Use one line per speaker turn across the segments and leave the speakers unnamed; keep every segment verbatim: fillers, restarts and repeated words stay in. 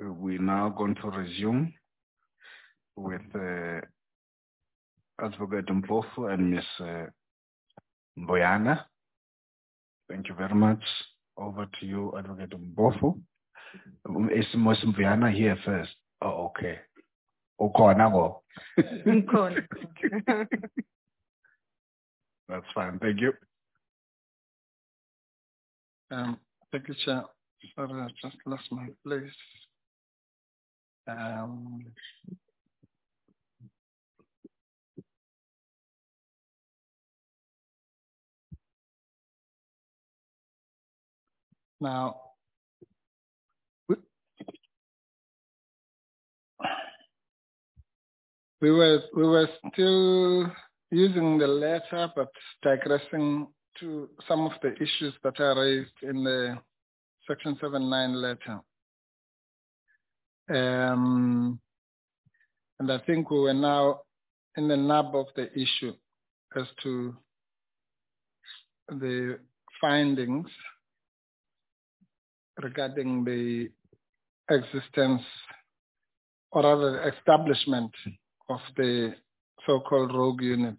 we're now going to resume with uh, Advocate Mpofu and Miss Uh, Mboyana. Thank you very much. Over to you, Advocate Mpofu. Is Miss Mboyana here first? Oh, okay. Okay, now That's fine. Thank you.
Um, thank you, Chair. Sorry, I just lost my place. Um, now, we, we were we were still using the letter, but digressing to some of the issues that are raised in the Section seven nine letter. Um, and I think we were now in the nub of the issue as to the findings regarding the existence or rather establishment of the so-called rogue unit.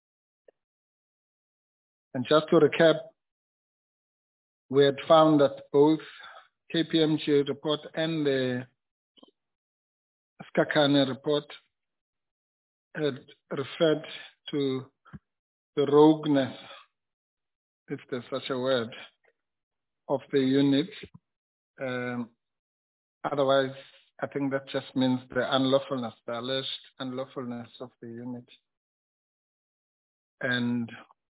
And just to recap, we had found that both K P M G report and the Skakane report had referred to the rogueness, if there's such a word, of the unit. Um, otherwise, I think that just means the unlawfulness, the alleged unlawfulness of the unit. And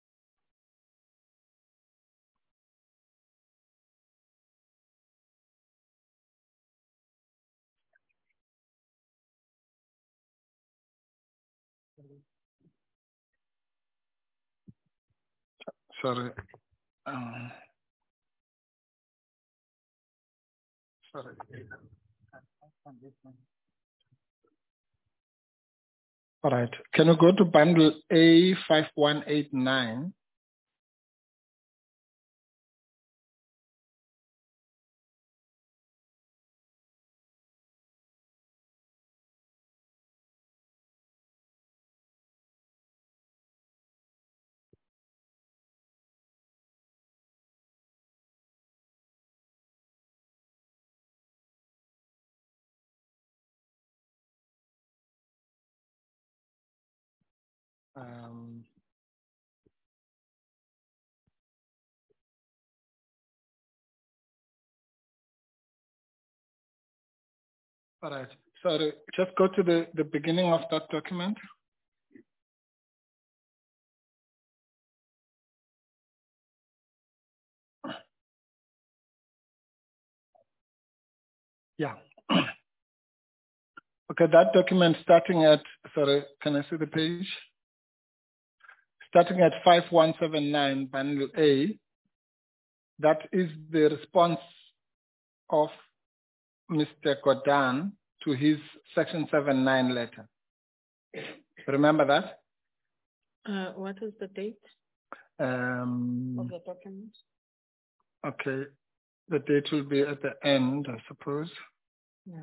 sorry, um, sorry. All right, can you go to bundle A five one eight nine? Um, all right, sorry, just go to the, the beginning of that document. Yeah. Okay, that document starting at, sorry, can I see the page? Starting at five one seven nine, bundle A, that is the response of Mister Godan to his section seven nine letter. Remember that?
Uh, what is the date
Um,
of the document?
Okay, the date will be at the end, I suppose.
Yeah.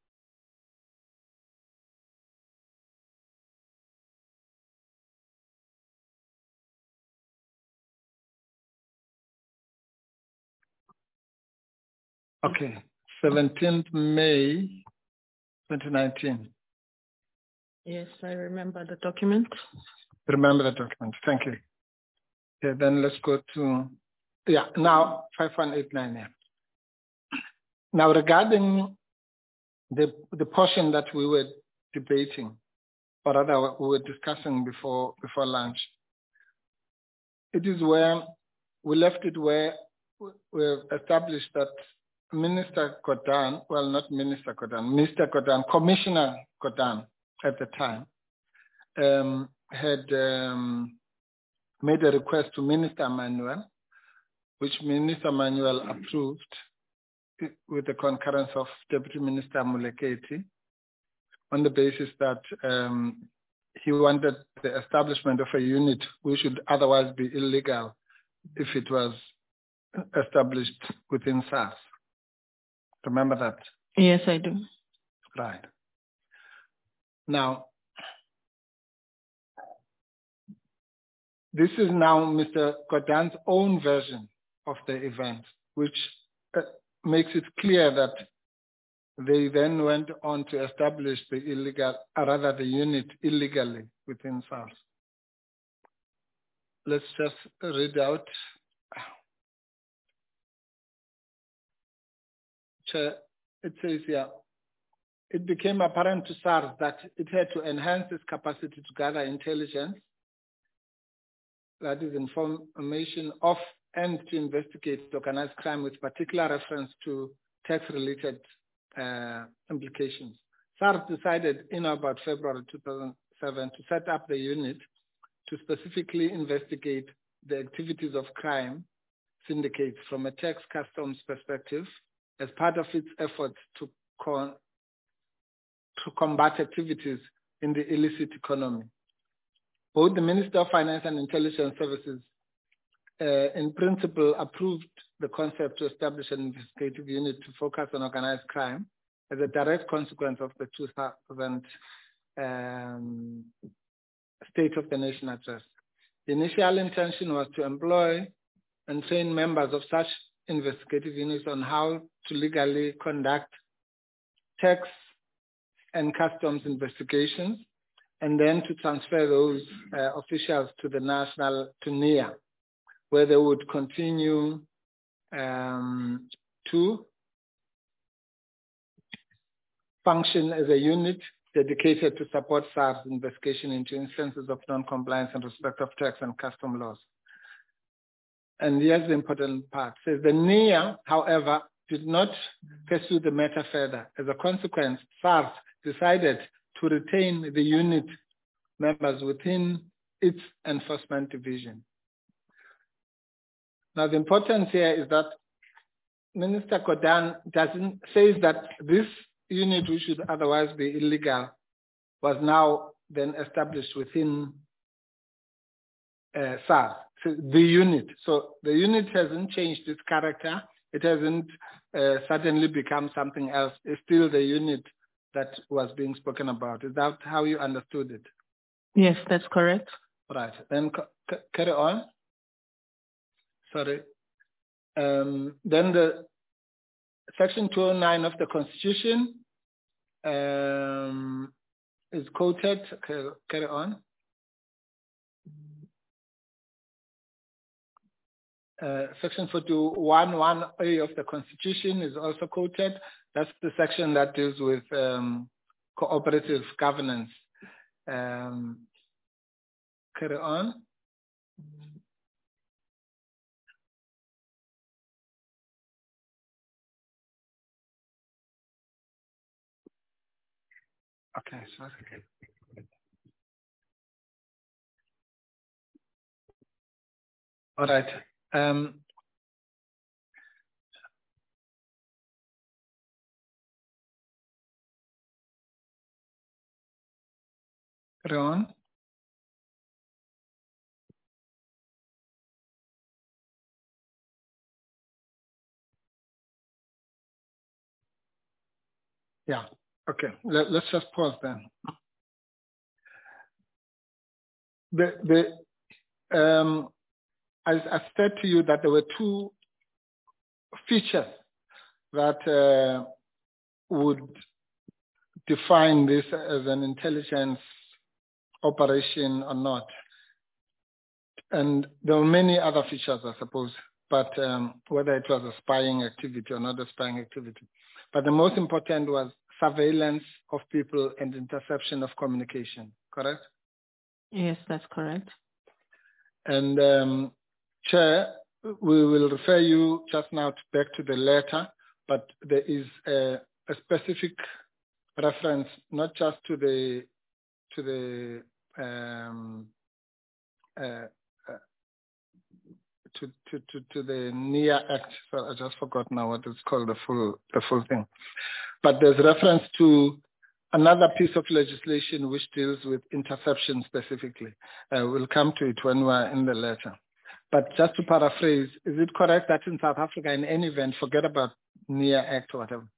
Okay, seventeenth May twenty nineteen.
Yes, I remember the document.
Remember the document, thank you. Okay, then let's go to, yeah, now five one eight nine. Yeah. Now regarding the, the portion that we were debating, or rather we were discussing before, before lunch, it is where we left it where we've established that Minister Godan, well, not Minister Godan, Mister Godan, Commissioner Godan at the time, um, had um, made a request to Minister Manuel, which Minister Manuel approved with the concurrence of Deputy Minister Muleketi, on the basis that um, he wanted the establishment of a unit which should otherwise be illegal if it was established within S A R S. Remember that?
Yes, I do.
Right. Now, this is now Mister Kodan's own version of the event, which uh, makes it clear that they then went on to establish the illegal, or rather the unit illegally within SARS. Let's just read out. It says here, it became apparent to SARS that it had to enhance its capacity to gather intelligence, that is information of and to investigate organized crime with particular reference to tax-related uh, implications. SARS decided in about February two thousand seven to set up the unit to specifically investigate the activities of crime syndicates from a tax customs perspective as part of its efforts to, con to combat activities in the illicit economy. Both the Minister of Finance and Intelligence Services uh, in principle approved the concept to establish an investigative unit to focus on organized crime as a direct consequence of the two thousand um, State of the Nation address. The initial intention was to employ and train members of such investigative units on how to legally conduct tax and customs investigations, and then to transfer those uh, officials to the national, to N I A, where they would continue um, to function as a unit dedicated to support SARS investigation into instances of non-compliance in respect of tax and custom laws. And here's the important part. It says the N I A, however, did not pursue the matter further. As a consequence, SARS decided to retain the unit members within its enforcement division. Now, the importance here is that Minister Kodan doesn't say that this unit, which should otherwise be illegal, was now then established within uh, SARS, so the unit. So the unit hasn't changed its character. It hasn't uh, suddenly become something else. It's still the unit that was being spoken about. Is that how you understood it?
Yes, that's correct.
Right. Then carry on. Sorry. Um, then the Section two oh nine of the Constitution um, is quoted. Okay, carry on. Uh, section forty-one one A of the Constitution is also quoted. That's the section that deals with um, cooperative governance. Um, carry on. Okay, sorry. All right. Um, carry on. Yeah. Okay. Let, let's just pause then. The the um, I, I said to you that there were two features that uh, would define this as an intelligence operation or not. And there were many other features, I suppose, but um, whether it was a spying activity or not a spying activity. But the most important was surveillance of people and interception of communication, correct?
Yes, that's correct.
And um, Chair, we will refer you just now to back to the letter, but there is a, a specific reference, not just to the to the um, uh, uh, to, to to to the N I A Act. So I just forgot now what it's called, the full the full thing. But there's reference to another piece of legislation which deals with interception specifically. Uh, we'll come to it when we're in the letter. But just to paraphrase, is it correct that in South Africa, in any event, forget about N I A Act or whatever,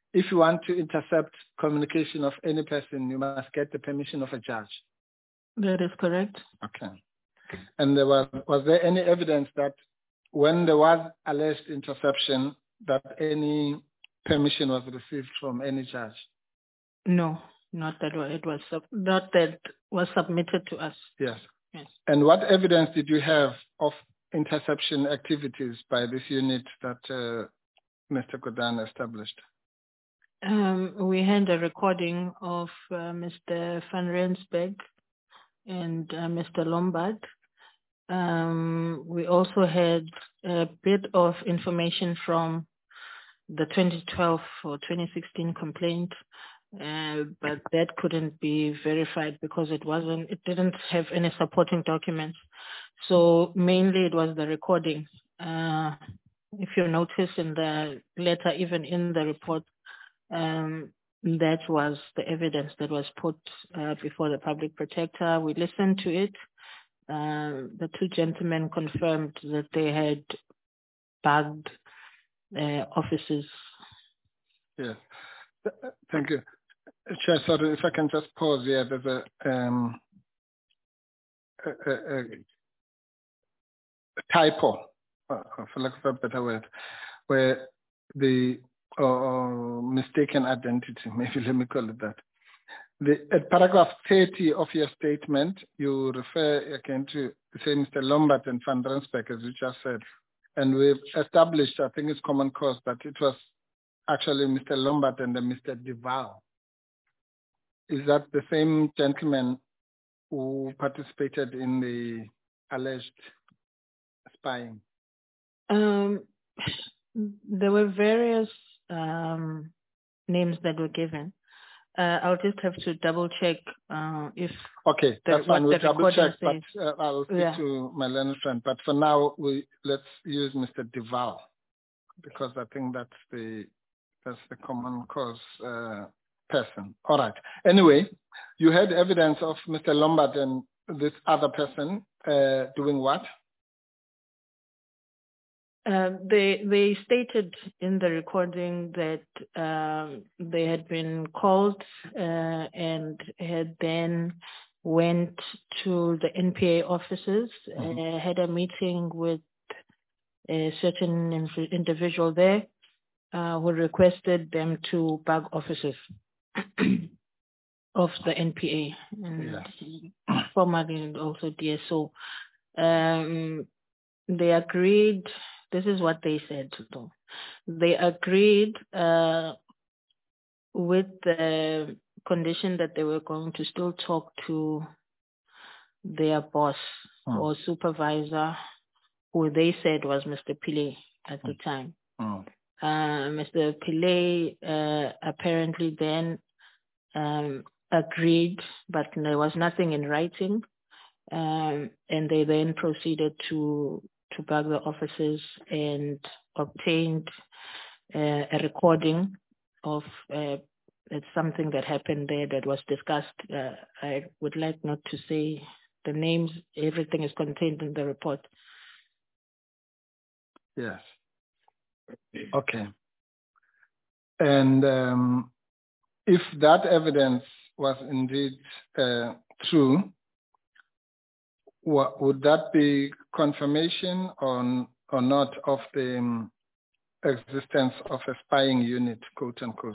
if you want to intercept communication of any person, you must get the permission of a judge.
That is correct.
Okay. And there was, was there any evidence that when there was alleged interception, that any permission was received from any judge?
No, not that it was sub- not that was submitted to us.
Yes.
Yes.
And what evidence did you have of interception activities by this unit that uh, Mister Godana established?
Um, we had a recording of uh, Mister Van Rensburg and uh, Mister Lombard. Um, we also had a bit of information from the twenty twelve or twenty sixteen complaint, uh, but that couldn't be verified because it wasn't, it didn't have any supporting documents. So mainly it was the recording. Uh, if you notice in the letter, even in the report, um, that was the evidence that was put uh, before the public protector. We listened to it. Uh, the two gentlemen confirmed that they had bugged uh, offices.
Yes. Thank you. Chair, sorry, if I can just pause here. There's a, um, a, a, a typo, uh, for lack of a better word, where the uh, mistaken identity, maybe let me call it that. The, at paragraph thirty of your statement, you refer again to, say, Mister Lombard and Van Rensburg, as you just said. And we've established, I think it's common cause, that it was actually Mister Lombard and then Mister Duval. Is that the same gentleman who participated in the alleged spying?
Um, there were various um, names that were given. Uh, I'll just have to double check uh, if.
Okay,
the,
that's fine. We'll double check, but uh, I'll speak
yeah.
to my learned friend. But for now, we let's use Mister Duval, because I think that's the that's the common cause uh, person. All right. Anyway, you had evidence of Mister Lombard and this other person uh, doing what?
Uh, they they stated in the recording that um, they had been called uh, and had then went to the N P A offices, mm-hmm. uh, had a meeting with a certain inv- individual there uh, who requested them to bug offices of the N P A and yeah. formerly and also D S O. Um, they agreed. This is what they said, though. They agreed uh, with the condition that they were going to still talk to their boss mm. or supervisor, who they said was Mister Pillay at mm. the time. Mm. Uh, Mister Pillay uh, apparently then um, agreed, but there was nothing in writing. Um, and they then proceeded to to bug the offices and obtained uh, a recording of uh, it's something that happened there that was discussed. Uh, I would like not to say the names. Everything is contained in the report.
Yes. Okay. And um, if that evidence was indeed uh, true, what, would that be confirmation on or not of the um, existence of a spying unit, quote unquote?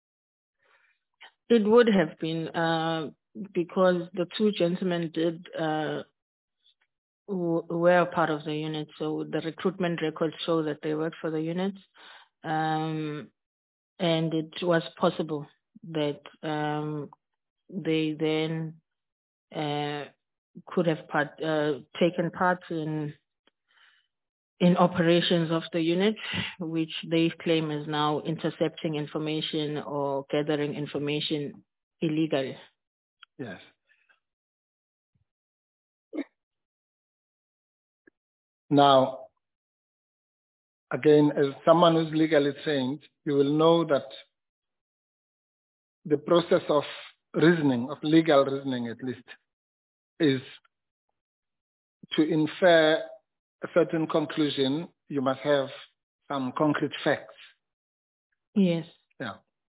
It would have been uh, because the two gentlemen did uh, were a part of the unit, so the recruitment records show that they worked for the unit, um, and it was possible that um, they then uh, could have part, uh, taken part in in operations of the unit, which they claim is now intercepting information or gathering information illegally.
Yes. Now, again, as someone who's legally trained, you will know that the process of reasoning, of legal reasoning at least, is to infer a certain conclusion, you must have some concrete facts.
Yes.
Yeah.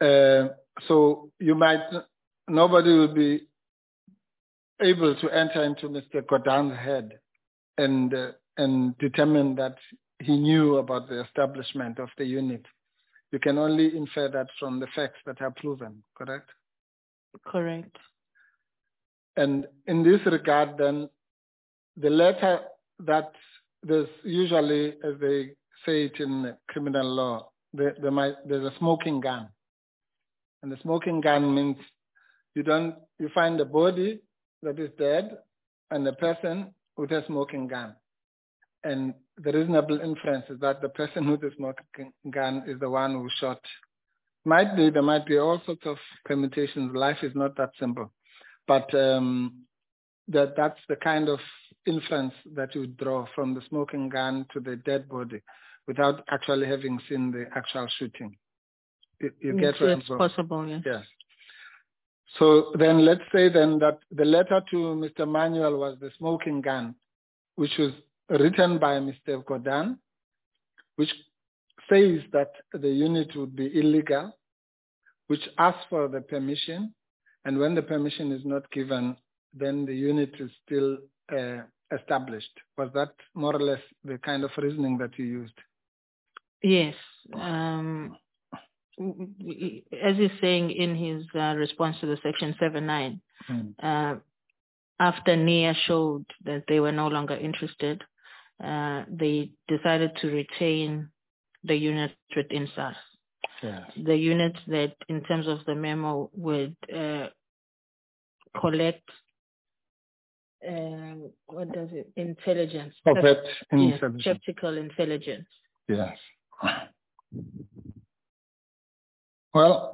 Uh, so you might, nobody will be able to enter into Mister Gordhan's head and uh, and determine that he knew about the establishment of the unit. You can only infer that from the facts that are proven, correct?
Correct.
And in this regard, then, the letter that there's usually, as they say it in criminal law, there, there might, there's a smoking gun. And the smoking gun means you don't, you find a body that is dead and a person with a smoking gun. And the reasonable inference is that the person with the smoking gun is the one who shot. Might be, there might be all sorts of permutations. Life is not that simple. But um, that that's the kind of inference that you draw from the smoking gun to the dead body without actually having seen the actual shooting. You, you get where
it's possible, yes.
Yes. So then let's say then that the letter to Mister Manuel was the smoking gun, which was written by Mister Gordhan, which says that the unit would be illegal, which asks for the permission, and when the permission is not given, then the unit is still uh, established. Was that more or less the kind of reasoning that you used?
Yes. Um, as he's saying in his uh, response to the Section seven nine, mm. uh, after N I A showed that they were no longer interested, uh, they decided to retain the unit within SARS. Yes. The unit that, in terms of the memo, would uh, collect, uh, what does it, intelligence.
Puppet
intelligence. Yes, skeptical intelligence.
Yes. Well,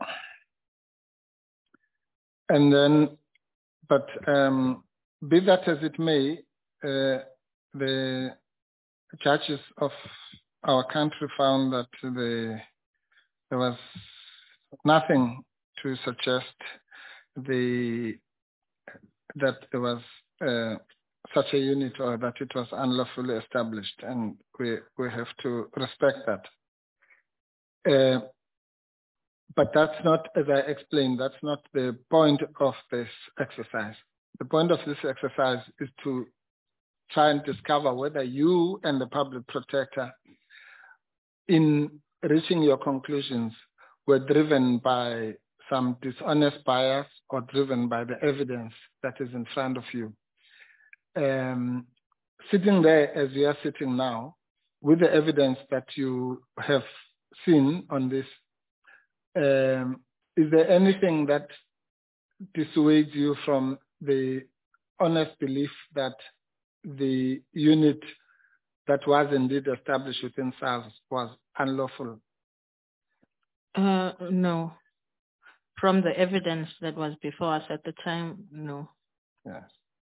and then, but um, be that as it may, uh, the judges of our country found that the, there was nothing to suggest the that there was uh, such a unit or that it was unlawfully established, and we we have to respect that. Uh, but that's not, as I explained, that's not the point of this exercise. The point of this exercise is to try and discover whether you and the public protector, in reaching your conclusions, were driven by some dishonest bias or driven by the evidence that is in front of you. Um, sitting there as you are sitting now, with the evidence that you have seen on this, um, is there anything that dissuades you from the honest belief that the unit that was indeed established within SARS was unlawful?
Uh, no. From the evidence that was before us at the time, no.
Yes.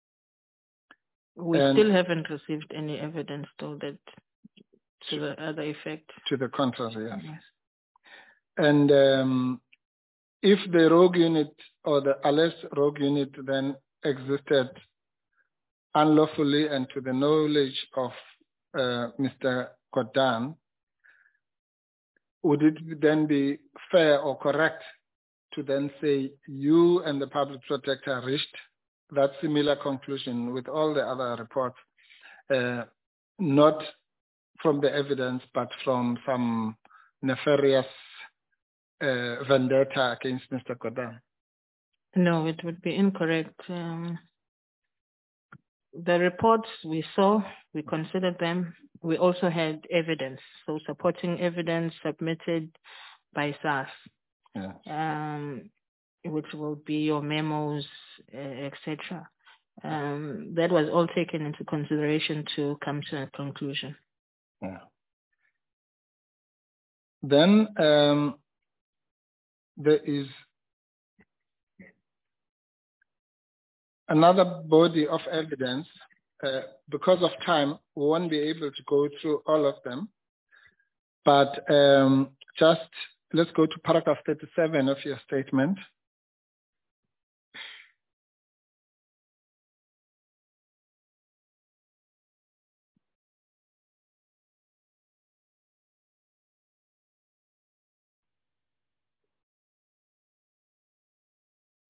We
and
still haven't received any evidence, though, that to the other effect.
To the contrary, yes. yes. And um, if the rogue unit or the alleged rogue unit then existed unlawfully and to the knowledge of uh, Mister Gordhan, would it then be fair or correct to then say you and the public protector reached that similar conclusion with all the other reports, uh, not from the evidence, but from some nefarious uh, vendetta against Mister Gordhan?
No, it would be incorrect. Um, the reports we saw, we considered them. We also had evidence, so supporting evidence submitted by SARS,
yes.
um, which will be your memos, uh, et cetera. Um, that was all taken into consideration to come to a conclusion.
Yeah. Then um, there is another body of evidence. Uh, because of time, we won't be able to go through all of them. But um, just let's go to paragraph thirty-seven of your statement.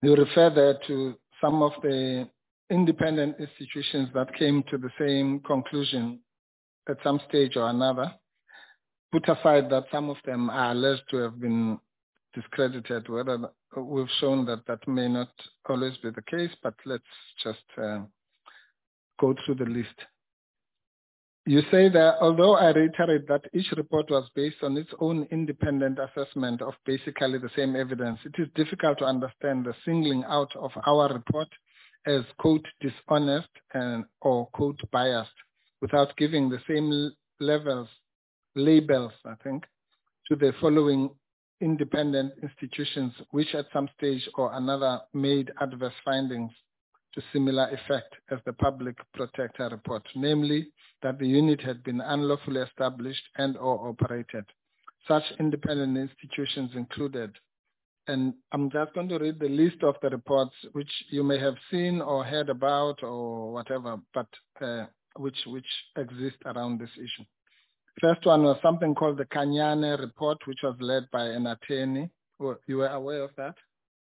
You refer there to some of the independent institutions that came to the same conclusion at some stage or another. Put aside that some of them are alleged to have been discredited, whether we've shown that that may not always be the case, but let's just uh, go through the list. You say that although I reiterate that each report was based on its own independent assessment of basically the same evidence, it is difficult to understand the singling out of our report as quote dishonest and or quote biased without giving the same levels, labels, I think, to the following independent institutions which at some stage or another made adverse findings to similar effect as the public protector report, namely that the unit had been unlawfully established and or operated. Such independent institutions included, and I'm just going to read the list of the reports which you may have seen or heard about or whatever, but uh, which, which exist around this issue. First one was something called the Kanyane report, which was led by an attorney. You were aware of that?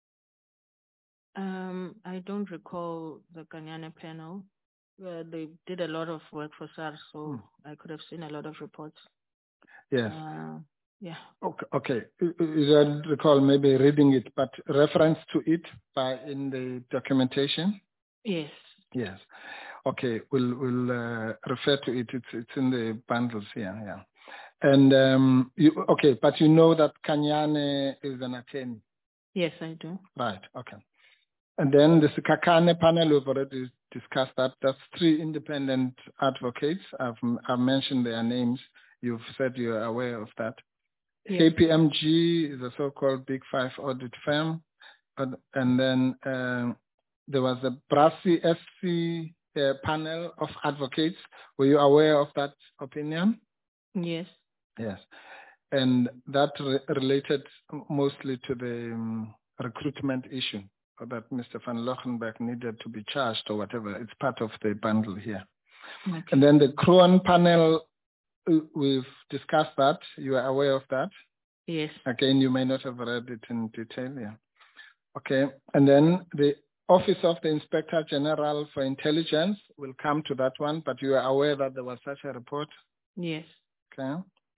Um, I don't recall the Kanyane panel. Uh, they did a lot of work for SARS, so hmm. I could have seen a lot of reports.
Yes.
Uh, yeah.
Okay. Okay. You don't recall maybe reading it, but reference to it by in the documentation?
Yes.
Yes. Okay. We'll we'll uh, refer to it. It's it's in the bundles here. Yeah. And um, you okay, but you know that Kanyane is an attorney.
Yes, I do.
Right. Okay. And then the Sikakane panel, we've already discussed that. That's three independent advocates. I've, I've mentioned their names. You've said you're aware of that. Yes. K P M G is a so-called Big Five audit firm. And then uh, there was a Brasi S C uh, panel of advocates. Were you aware of that opinion?
Yes.
Yes. And that re related mostly to the um, recruitment issue, that Mister van Lochenberg needed to be charged or whatever. It's part of the bundle here. Okay. And then the Kroon panel, we've discussed that. You are aware of that?
Yes.
Again, you may not have read it in detail. Yeah. Okay. And then the Office of the Inspector General for Intelligence, we'll come to that one, but you are aware that there was such a report?
Yes.
Okay.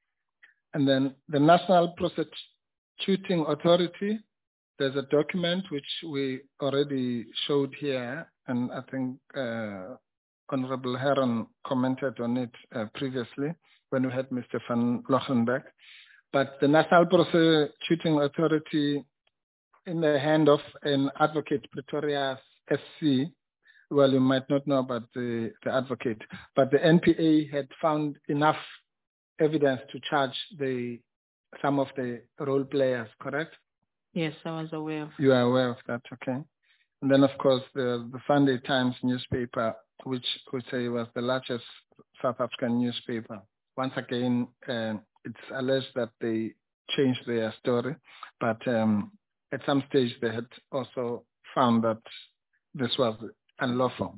And then the National Prosecuting Authority, there's a document which we already showed here, and I think uh, Honorable Heron commented on it uh, previously when we had Mister van Lochenberg. But the National Prosecuting Authority, in the hand of an advocate, Pretoria S C, well, you might not know about the, the advocate, but the N P A had found enough evidence to charge the some of the role players, correct?
Yes, I was aware of.
You are aware of that, okay. And then, of course, the, the Sunday Times newspaper, which we say was the largest South African newspaper. Once again, uh, it's alleged that they changed their story, but um, at some stage they had also found that this was unlawful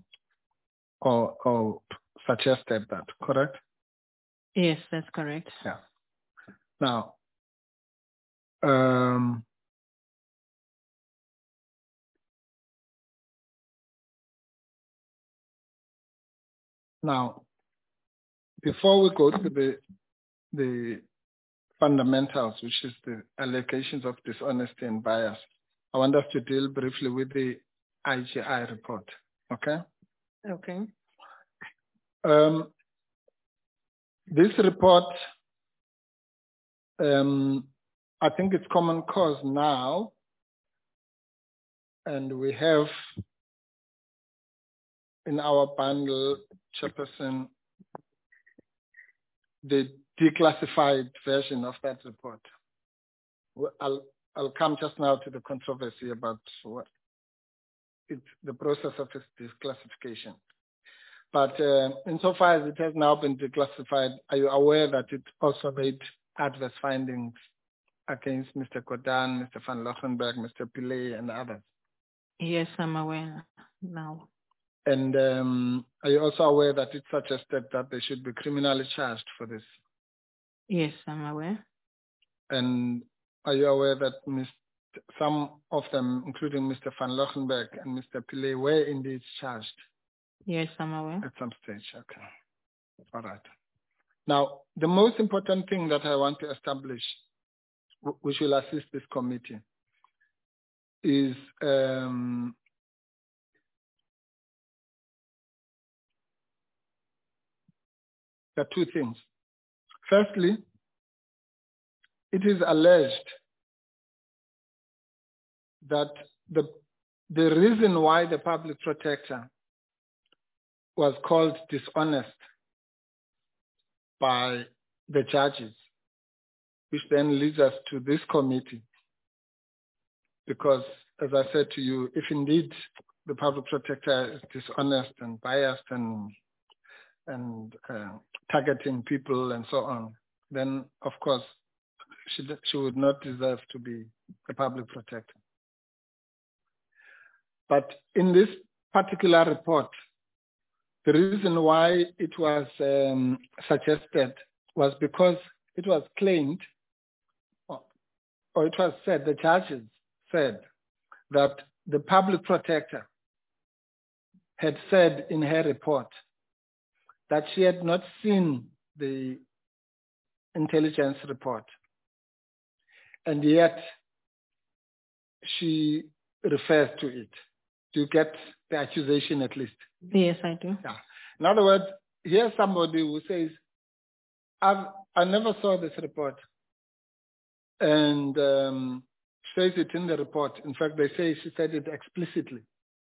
or, or suggested that, correct?
Yes, that's correct.
Yeah. Now, um, now, before we go to the the fundamentals, which is the allegations of dishonesty and bias, I want us to deal briefly with the I G I report. Okay.
Okay.
Um, this report, um, I think it's common cause now, and we have in our bundle, Chairperson, the declassified version of that report. I'll, I'll come just now to the controversy about what it's the process of its declassification. But uh, insofar as it has now been declassified, are you aware that it also made adverse findings against Mister Kodan, Mister van Lochenberg, Mister Pillay, and others?
Yes, I'm aware now.
And um, are you also aware that it suggested that they should be criminally charged for this?
Yes, I'm aware.
And are you aware that Mister some of them, including Mister van Lochenberg and Mister Pillay, were indeed charged?
Yes, I'm aware.
At some stage, okay. All right. Now, the most important thing that I want to establish, which will assist this committee, is um, there are two things. Firstly, it is alleged that the, the reason why the public protector was called dishonest by the judges, which then leads us to this committee. Because, as I said to you, if indeed the public protector is dishonest and biased and, and uh, targeting people and so on, then of course she, she would not deserve to be a public protector. But in this particular report, the reason why it was um, suggested was because it was claimed, or, or it was said, the judges said that the public protector had said in her report that she had not seen the intelligence report, and yet she refers to it. Do you get the accusation at least?
Yes, I do.
Yeah. In other words, here's somebody who says, I've, I never saw this report. And um, says it in the report. In fact, they say she said it explicitly.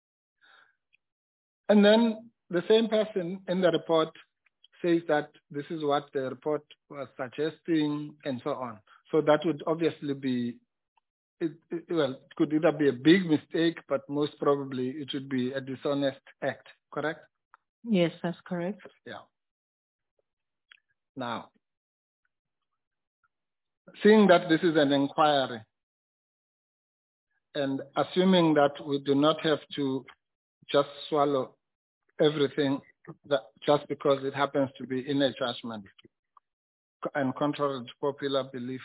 And then the same person in the report says that this is what the report was suggesting and so on. So that would obviously be, it, it, well, it could either be a big mistake, but most probably it would be a dishonest act, correct?
Yes, that's correct.
Yeah. Now, seeing that this is an inquiry, and assuming that we do not have to just swallow everything that just because it happens to be in a judgment and contrary to popular belief,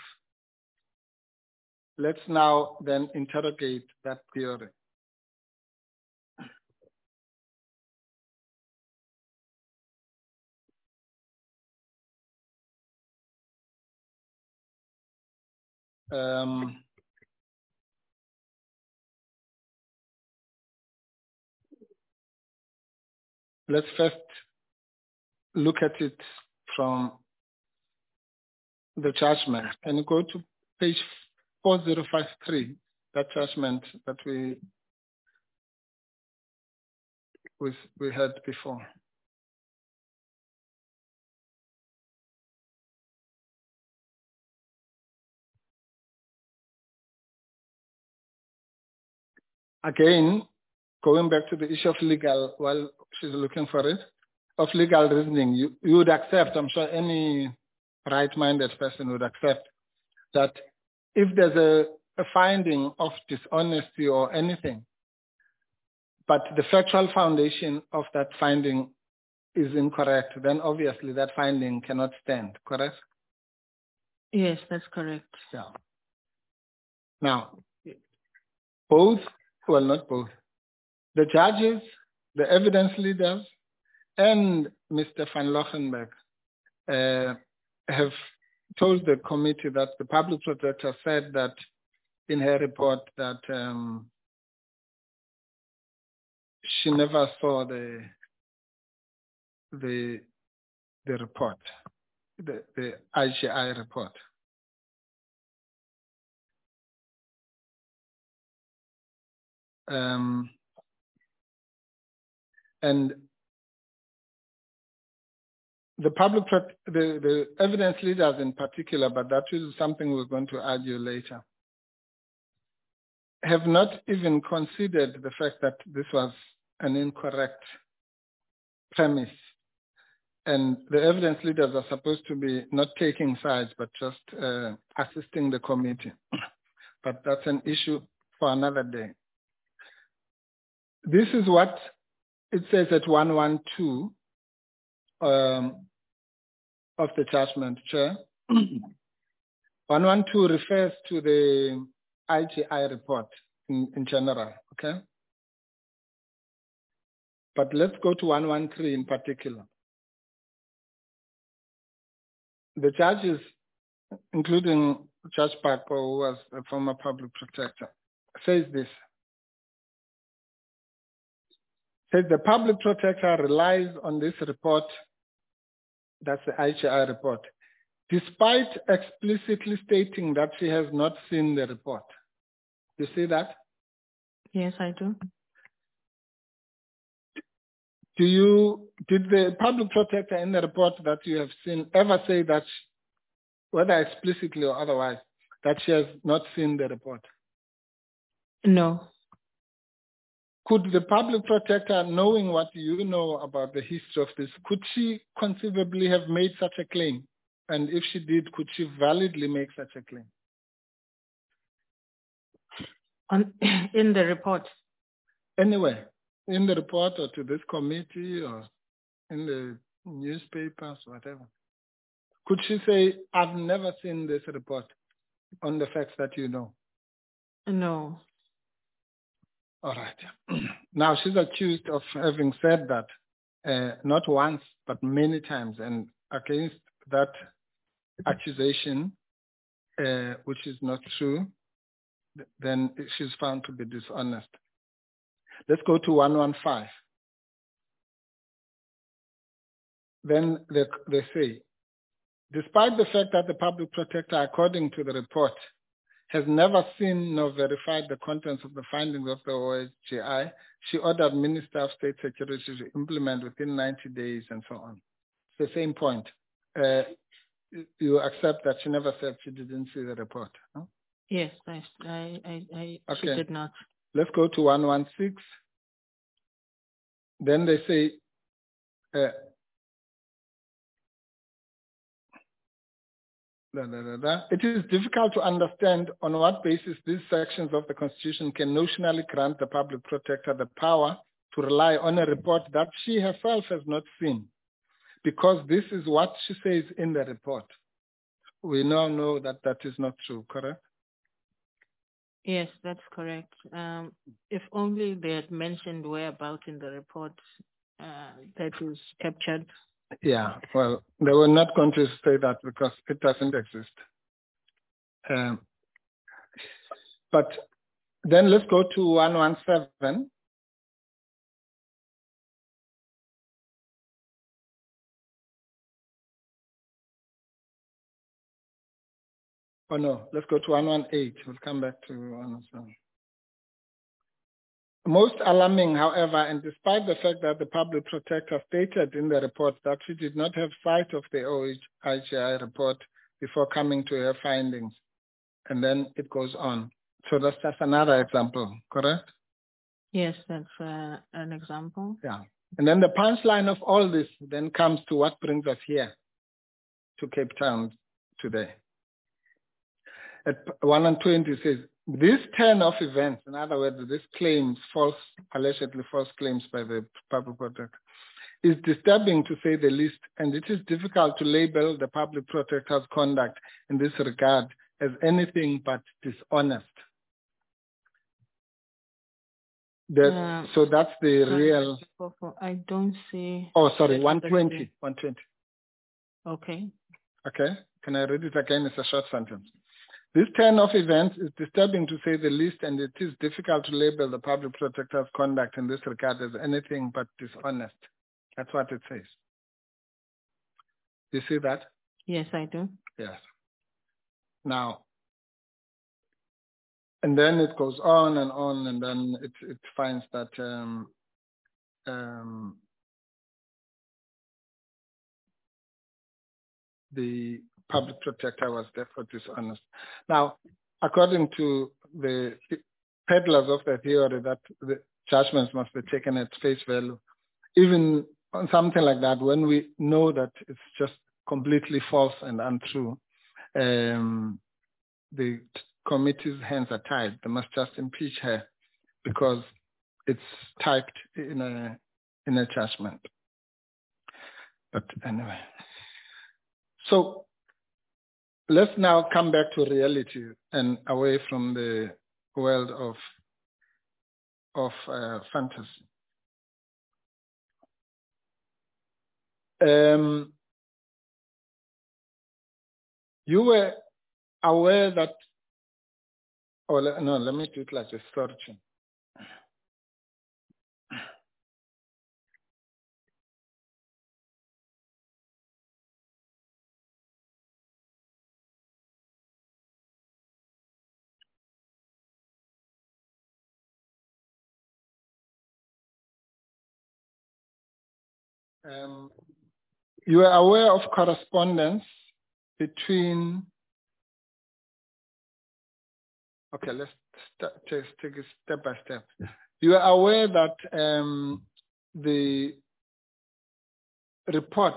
let's now then interrogate that theory. Um, let's first look at it from the judgment. Can you go to page four zero five three, that judgment that we, we, we had before? Again, going back to the issue of legal, while she's looking for it, of legal reasoning, you, you would accept, I'm sure any right-minded person would accept, that if there's a, a finding of dishonesty or anything, but the factual foundation of that finding is incorrect, then obviously that finding cannot stand, correct?
Yes, that's correct.
Yeah. Now, both, well, not both, the judges, the evidence leaders, and Mister van Lochenberg uh, have told the committee that the public protector said that in her report that um, she never saw the the the report, the, the I G I report. Um, and the public, the, the evidence leaders in particular, but that is something we're going to argue later, have not even considered the fact that this was an incorrect premise. And the evidence leaders are supposed to be not taking sides, but just uh, assisting the committee. But that's an issue for another day. This is what it says at one one two um, of the judgment, Chair. one one two refers to the I G I report in, in general, okay? But let's go to one one three in particular. The judges, including Judge Parker, who was a former public protector, says this. Says the public protector relies on this report, that's the I G I report, despite explicitly stating that she has not seen the report. You see that?
Yes, I do.
Do you, did the public protector in the report that you have seen ever say that, whether explicitly or otherwise, that she has not seen the report?
No.
Could the public protector, knowing what you know about the history of this, could she conceivably have made such a claim? And if she did, could she validly make such a claim?
On, in the report?
Anywhere, in the report or to this committee or in the newspapers, whatever. Could she say, I've never seen this report on the facts that you know?
No.
All right. Now, she's accused of having said that, uh, not once, but many times. And against that accusation, uh, which is not true, then she's found to be dishonest. Let's go to one one five. Then they, they say, despite the fact that the public protector, according to the report, has never seen nor verified the contents of the findings of the O H G I, she ordered Minister of State Security to implement within ninety days and so on. It's the same point. Uh, you accept that she never said she didn't see the report? No?
Yes, I, I, I, I
okay.
She did not.
Let's go to one one six. Then they say, uh, Da, da, da, da. It is difficult to understand on what basis these sections of the Constitution can notionally grant the public protector the power to rely on a report that she herself has not seen, because this is what she says in the report. We now know that that is not true, correct?
Yes, that's correct. Um, if only they had mentioned whereabouts in the report uh, that was captured.
Yeah, well, they were not going to say that because it doesn't exist. Um, but then let's go to one one seven. Oh no, let's go to one one eight. We'll come back to one one seven. Most alarming, however, and despite the fact that the public protector stated in the report that she did not have sight of the O H G I report before coming to her findings, and then it goes on. So that's just another example, correct?
Yes, that's uh, an example.
Yeah. And then the punchline of all this then comes to what brings us here to Cape Town today. At one and twenty says, this turn of events, in other words, this claims, false, allegedly false claims by the public protector, is disturbing to say the least, and it is difficult to label the public protector's conduct in this regard as anything but dishonest. That, uh, so that's the sorry, real...
I don't see...
Oh, sorry, one twenty, one twenty.
Okay.
Okay, can I read it again? It's a short sentence. This turn of events is disturbing to say the least, and it is difficult to label the public protector's conduct in this regard as anything but dishonest. That's what it says. You see that?
Yes, I do.
Yes. Now, and then it goes on and on, and then it, it finds that um, um, the public protector was therefore dishonest. Now, according to the peddlers of the theory that the judgments must be taken at face value, even on something like that, when we know that it's just completely false and untrue, um, the committee's hands are tied. They must just impeach her because it's typed in a in a judgment. But anyway, so let's now come back to reality and away from the world of, of uh, fantasy. Um, you were aware that, or no, let me do it like a searching. Um, you are aware of correspondence between, okay, let's st take, take it step by step. You are aware that um, the report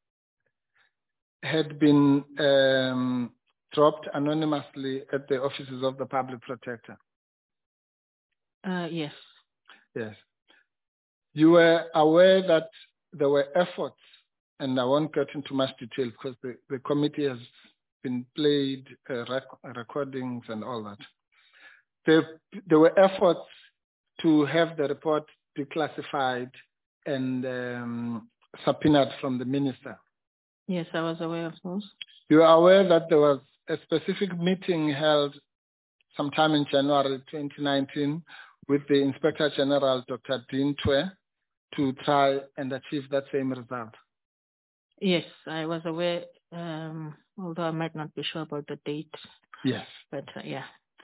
had been um, dropped anonymously at the offices of the public protector?
Uh, yes.
Yes. You were aware that there were efforts, and I won't get into much detail because the, the committee has been played uh, rec recordings and all that. There, there were efforts to have the report declassified and um, subpoenaed from the minister.
Yes, I was aware of those.
You are aware that there was a specific meeting held sometime in January twenty nineteen with the Inspector General, Doctor Dean Twe, to try and achieve that same result?
Yes, I was aware, um, although I might not be sure about the date.
Yes.
But uh, yeah.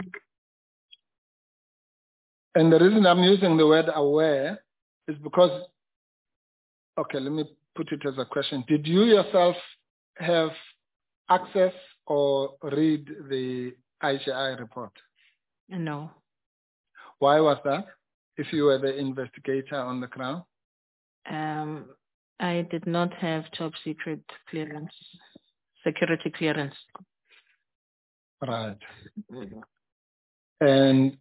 And the reason I'm using the word aware is because, okay, let me put it as a question. Did you yourself have access or read the I G I report?
No.
Why was that, if you were the investigator on the ground?
Um, I did not have top secret clearance, security clearance.
Right. And,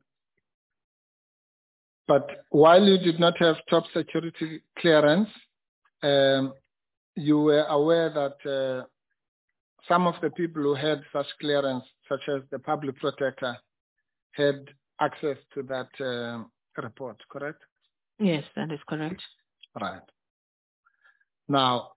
but while you did not have top security clearance, um, you were aware that uh, some of the people who had such clearance, such as the public protector, had access to that uh, report, correct?
Yes, that is correct.
Right. Now,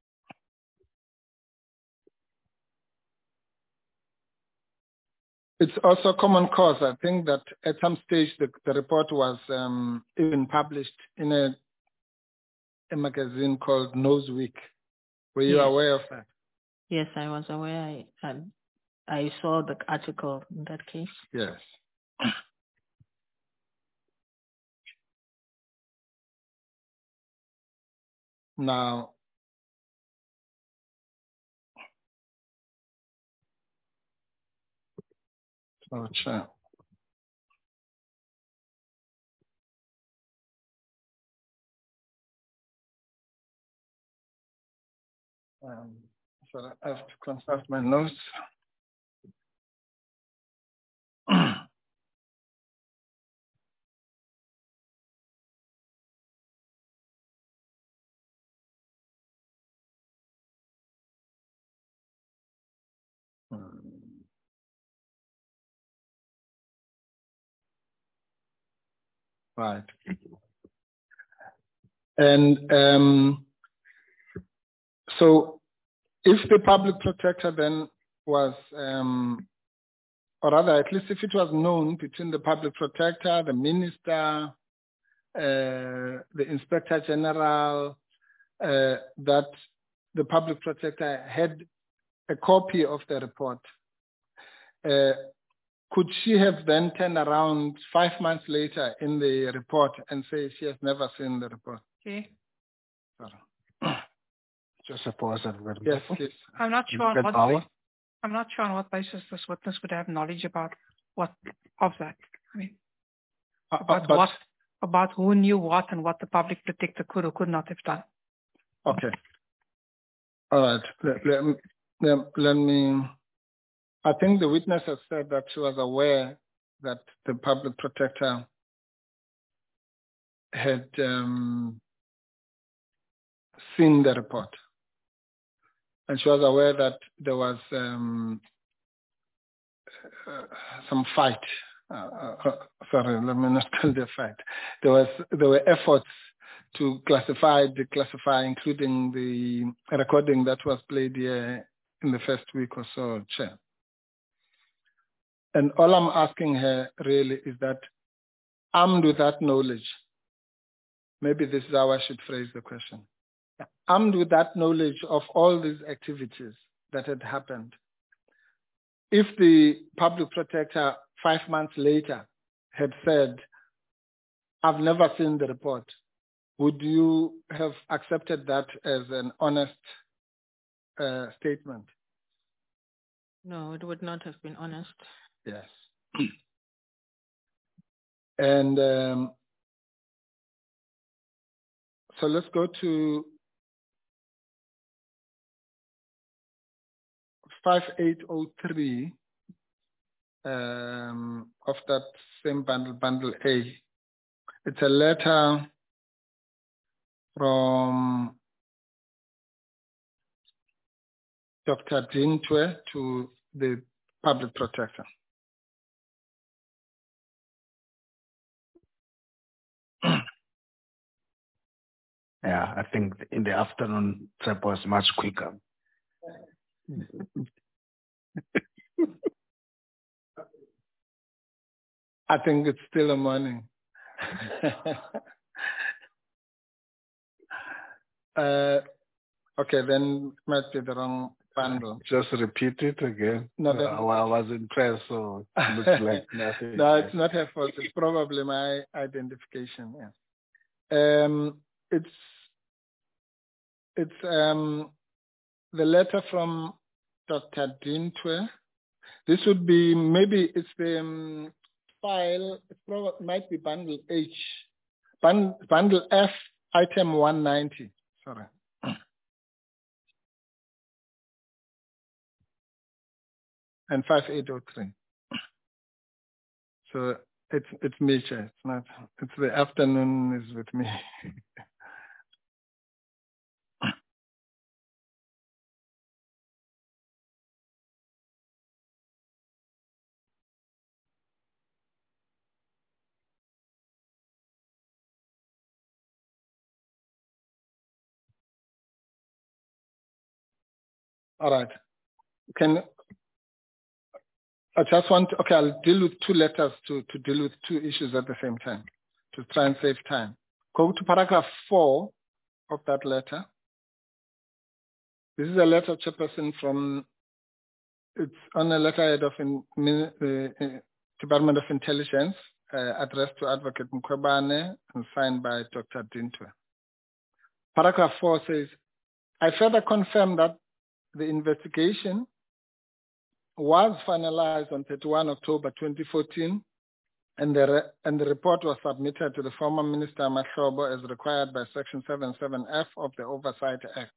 it's also common cause. I think that at some stage the, the report was um, even published in a, a magazine called Noseweek. Were you
Yes.
aware of that?
Yes, I was aware. I, I, I saw the article in that case.
Yes. Now, oh, sure. Um, so I have to consult my notes. Right. And um, so if the public protector then was, um, or rather, at least if it was known between the public protector, the minister, uh, the inspector general, uh, that the public protector had a copy of the report, uh, could she have then turned around five months later in the report and say she has never seen the report?
Okay.
Sorry.
Just a pause.
Yes, please.
I'm not sure on what basis, I'm not sure on what basis this witness would have knowledge about what of that. I mean,
Uh,
about
uh,
what, about who knew what and what the public protector could or could not have done.
Okay. All right. Let, let, let, let me, I think the witness has said that she was aware that the public protector had um, seen the report. and she was aware that there was um, uh, some fight. Uh, uh, sorry, let me not call it a fight. There was there were efforts to classify, declassify, including the recording that was played here in the first week or so, Chair. And all I'm asking her really is that, armed with that knowledge, maybe this is how I should phrase the question. Armed with that knowledge of all these activities that had happened, if the public protector five months later had said, I've never seen the report, would you have accepted that as an honest uh, statement?
No, it would not have been honest.
Yes. And um, so let's go to five eight oh three um, of that same bundle, bundle A. It's a letter from Doctor Dintwe to the public protector.
Yeah, I think in the afternoon, trip was much quicker.
I think it's still a morning. uh, okay, then it might be the wrong bundle.
Just repeat it again.
No, then,
I, I was impressed, so it looks like nothing.
No, it's not her fault. It's probably my identification. Yeah. Um, it's it's um, the letter from Doctor Dintwe. This would be, maybe it's the um, file, it probably might be bundle H, Bund, bundle F, item one ninety, sorry. And five eight oh three. So it's it's me, Chair. It's not, it's the afternoon is with me. All right. Can I just want, okay, I'll deal with two letters to, to deal with two issues at the same time, to try and save time. Go to paragraph four of that letter. This is a letter, Chairperson, from, it's on a letterhead of in, uh, Department of Intelligence, uh, addressed to Advocate Mkhwebane and signed by Doctor Dintwe. Paragraph four says, I further confirm that the investigation was finalized on thirty-first of October twenty fourteen, and the, re and the report was submitted to the former Minister Mahlobo as required by Section seventy-seven F of the Oversight Act.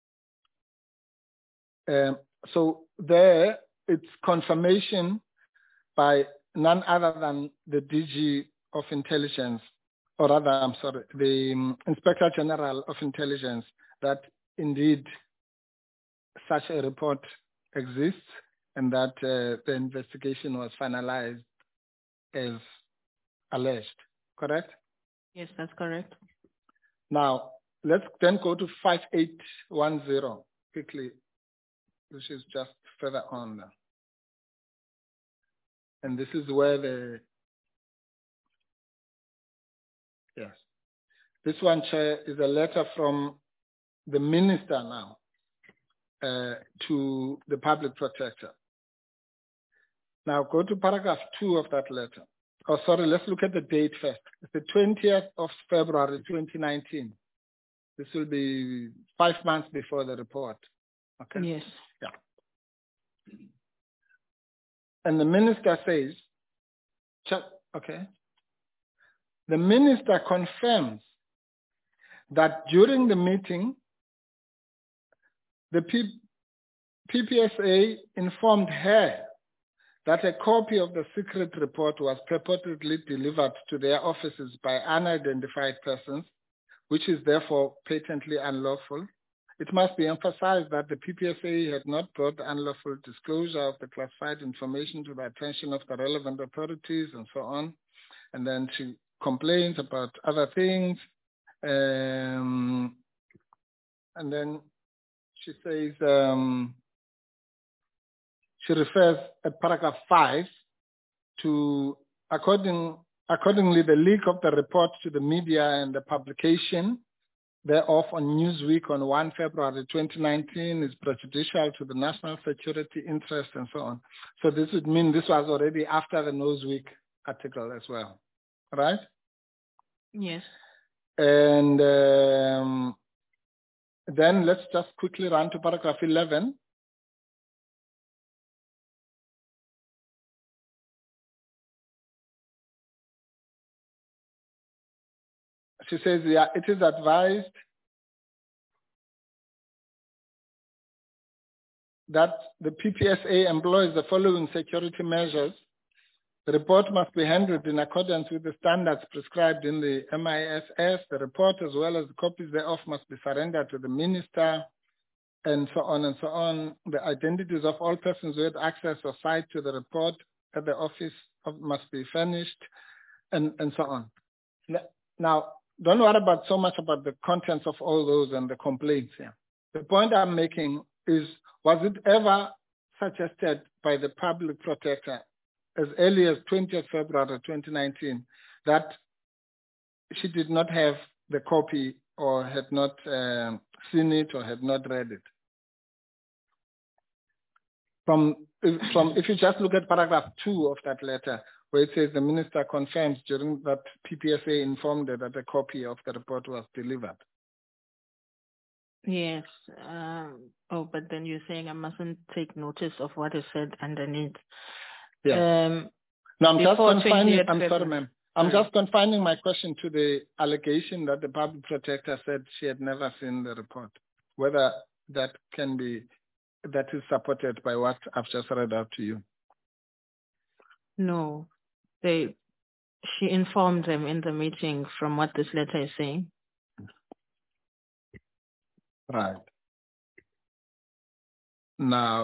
Um, so there, it's confirmation by none other than the D G of Intelligence, or rather, I'm sorry, the um, Inspector General of Intelligence, that indeed such a report exists and that uh, the investigation was finalized as alleged, correct?
Yes, that's correct.
Now, let's then go to five eight one zero quickly, which is just further on there. And this is where the, yes, this one, Chair, is a letter from the minister now uh, to the public protector. Now go to paragraph two of that letter. Oh, sorry, let's look at the date first. It's the twentieth of February, twenty nineteen. This will be five months before the report. Okay?
Yes.
Yeah. And the minister says, okay, the minister confirms that during the meeting, the P P S A informed her that a copy of the secret report was purportedly delivered to their offices by unidentified persons, which is therefore patently unlawful, it must be emphasized that the P P S A had not brought the unlawful disclosure of the classified information to the attention of the relevant authorities and so on. And then she complains about other things. Um, and then she says, um, she refers at paragraph five to according, accordingly the leak of the report to the media and the publication thereof on Newsweek on the first of February twenty nineteen is prejudicial to the national security interest and so on. So this would mean this was already after the Newsweek article as well, right?
Yes.
And um, then let's just quickly run to paragraph eleven. She says, yeah, it is advised that the P P S A employs the following security measures. The report must be handled in accordance with the standards prescribed in the M I S S. The report, as well as the copies thereof, must be surrendered to the minister, and so on and so on. The identities of all persons who had access or sight to the report at the office of, must be furnished, and, and so on. Now, don't worry about so much about the contents of all those and the complaints here. The point I'm making is, was it ever suggested by the public protector as early as twentieth of February twenty nineteen that she did not have the copy or had not um, seen it or had not read it? From, from, if you just look at paragraph two of that letter, where it says the minister confirms during that P P S A informed her that a copy of the report was delivered.
Yes. Um, oh, but then you're saying I mustn't take notice of what is said underneath.
Yeah.
Um,
no, I'm just confining, I'm sorry, ma'am. I'm just confining my question to the allegation that the public protector said she had never seen the report, whether that can be, that is supported by what I've just read out to you.
No, they, she informed them in the meeting from what this letter is saying.
Right. Now,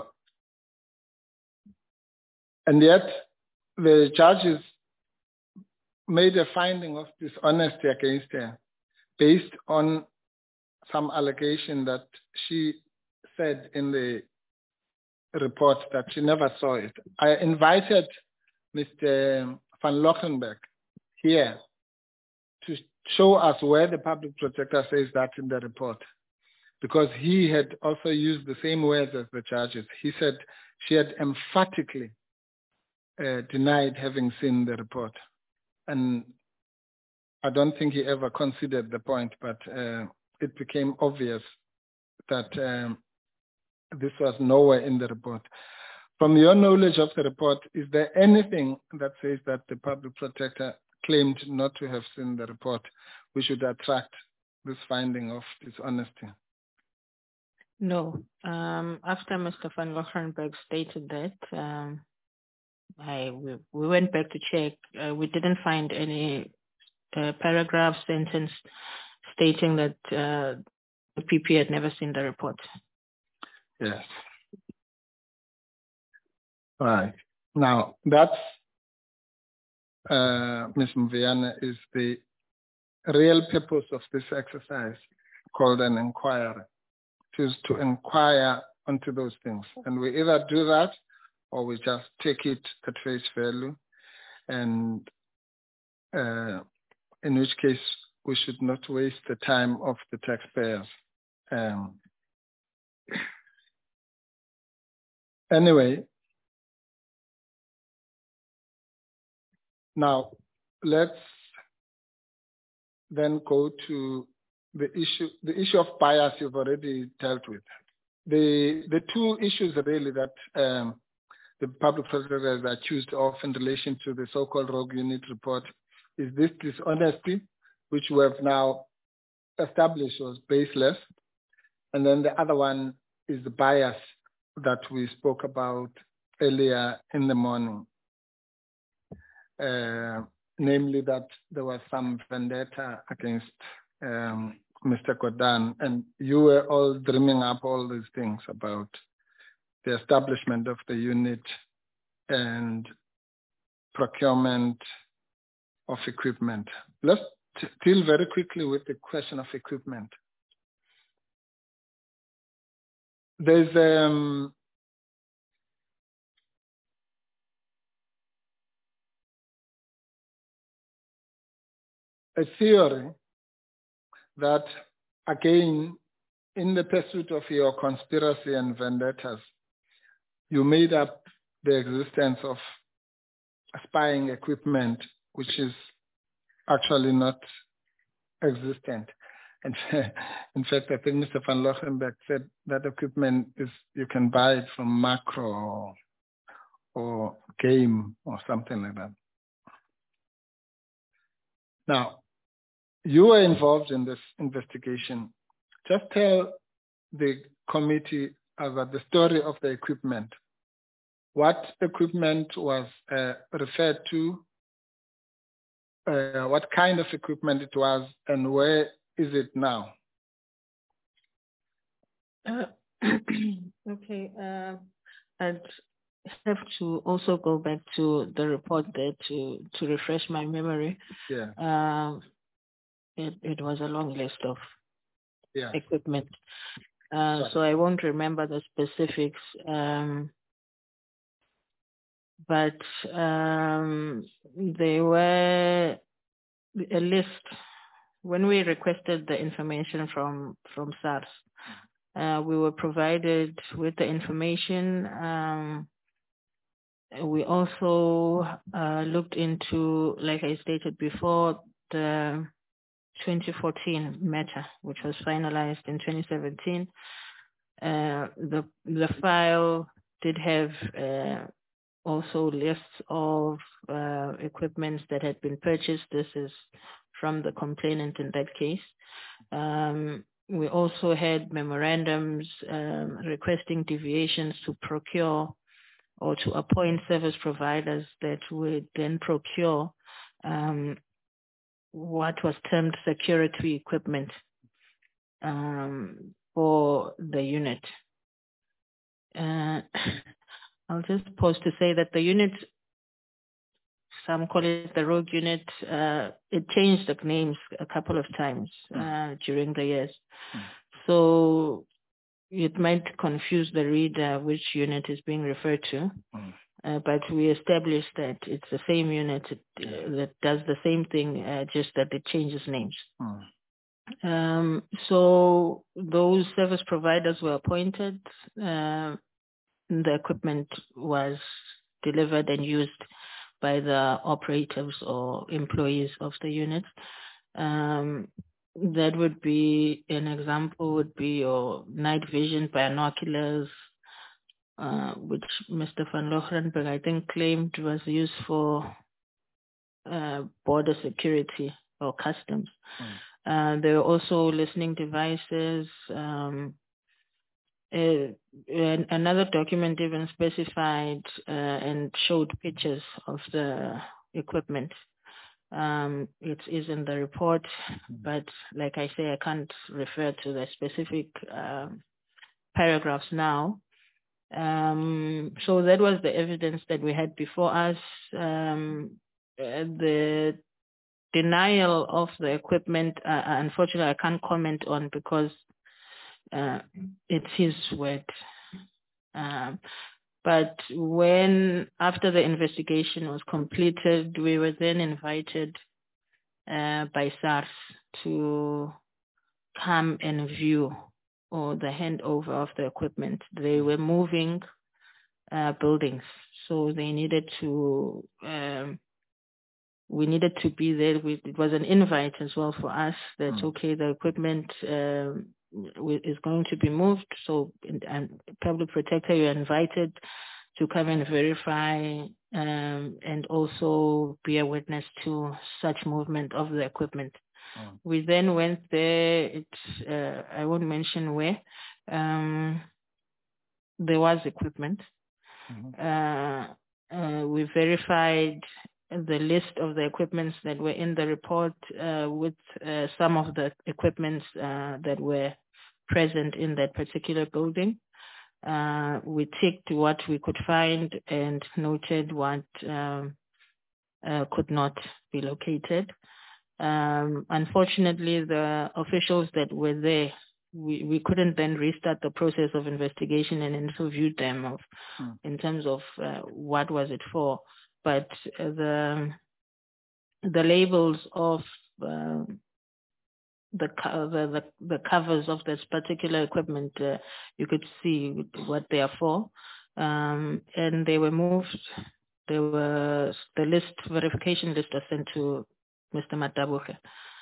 and yet the judges made a finding of dishonesty against her based on some allegation that she said in the report that she never saw it. I invited Mister Van Lochenberg here to show us where the public protector says that in the report, because he had also used the same words as the judges. He said she had emphatically uh, denied having seen the report. And I don't think he ever considered the point, but uh, it became obvious that um, this was nowhere in the report. From your knowledge of the report, is there anything that says that the public protector claimed not to have seen the report, we should attract this finding of dishonesty?
No. Um, after Mister Van Lochenberg stated that, um, I we, we went back to check. Uh, we didn't find any uh, paragraph, sentence stating that uh, the P P had never seen the report.
Yes. Right. Now, that's, uh, Miz Mviana, is the real purpose of this exercise called an inquiry. It is to inquire onto those things. And we either do that or we just take it at face value, and uh, in which case we should not waste the time of the taxpayers. Um, anyway, now let's then go to the issue, the issue of bias you've already dealt with. The, the two issues really that um, the public protector is accused of in relation to the so-called rogue unit report is this dishonesty, which we have now established was baseless. And then the other one is the bias that we spoke about earlier in the morning. Uh, namely that there was some vendetta against um, Mister Kodan, and you were all dreaming up all these things about the establishment of the unit and procurement of equipment. Let's deal very quickly with the question of equipment. There's um, a theory that, again, in the pursuit of your conspiracy and vendettas, you made up the existence of spying equipment, which is actually not existent. And in fact, I think Mister van Lochenberg said that equipment is, you can buy it from Macro or, or Game or something like that. Now, you were involved in this investigation. Just tell the committee about the story of the equipment. What equipment was uh, referred to, uh, what kind of equipment it was, and where is it now?
Uh, okay, uh, I'd have to also go back to the report there to, to refresh my memory.
Yeah.
Uh, it, it was a long list of
yeah.
equipment. Uh, so I won't remember the specifics. Um, but um, they were a list. When we requested the information from, from SARS, uh, we were provided with the information. Um, we also uh, looked into, like I stated before, the twenty fourteen matter, which was finalized in twenty seventeen. Uh, the, the file did have uh, also lists of uh, equipment that had been purchased. This is from the complainant in that case. Um, we also had memorandums um, requesting deviations to procure or to appoint service providers that would then procure um, what was termed security equipment um, for the unit. Uh, I'll just pause to say that the unit, some call it the rogue unit, uh, it changed the names a couple of times uh, mm. during the years. Mm. So it might confuse the reader which unit is being referred to, mm. uh, but we established that it's the same unit uh, that does the same thing, uh, just that it changes names. Mm. Um, so those service providers were appointed. Uh, the equipment was delivered and used by the operators or employees of the unit. Um, that would be, an example would be your night vision binoculars, uh, which Mister van Lochenberg, I think, claimed was used for uh, border security or customs. Mm. Uh, there were also listening devices. Um, uh, and another document even specified uh, and showed pictures of the equipment. Um, it is in the report, but like I say, I can't refer to the specific um, paragraphs now. Um, so that was the evidence that we had before us. Um, uh, the denial of the equipment, uh, unfortunately, I can't comment on because uh, it's his word. Um, but when, after the investigation was completed, we were then invited uh, by SARS to come and view or the handover of the equipment. They were moving uh, buildings, so they needed to, um, we needed to be there. We, it was an invite as well for us that, mm. okay, the equipment um, is going to be moved. So, and Public Protector, you're invited to come and verify um, and also be a witness to such movement of the equipment. Mm. We then went there. It's, uh, I won't mention where. Um, there was equipment. Mm-hmm. Uh, uh, we verified the list of the equipments that were in the report uh, with uh, some of the equipments uh, that were present in that particular building. Uh, we ticked what we could find and noted what um, uh, could not be located. Um, unfortunately, the officials that were there, we, we couldn't then restart the process of investigation and interviewed them of, hmm. in terms of uh, what was it for. But uh, the the labels of uh, the, the the the covers of this particular equipment, uh, you could see what they are for, um, and they were moved. They were the list verification list was sent to Mister Matabuke.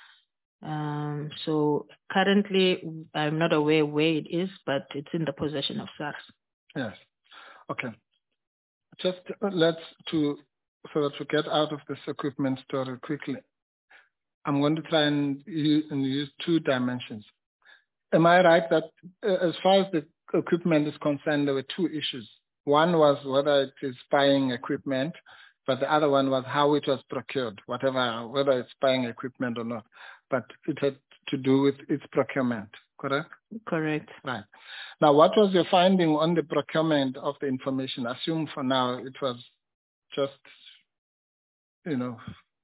Um, so currently, I'm not aware where it is, but it's in the possession of SARS.
Yes. Okay. Just let's to so that we get out of this equipment story quickly. I'm going to try and use, and use two dimensions. Am I right that uh, as far as the equipment is concerned, there were two issues. One was whether it is buying equipment, but the other one was how it was procured, whatever, whether it's buying equipment or not. But it had to do with its procurement, correct?
Correct.
Right. Now, what was your finding on the procurement of the information? Assume for now it was just, you know,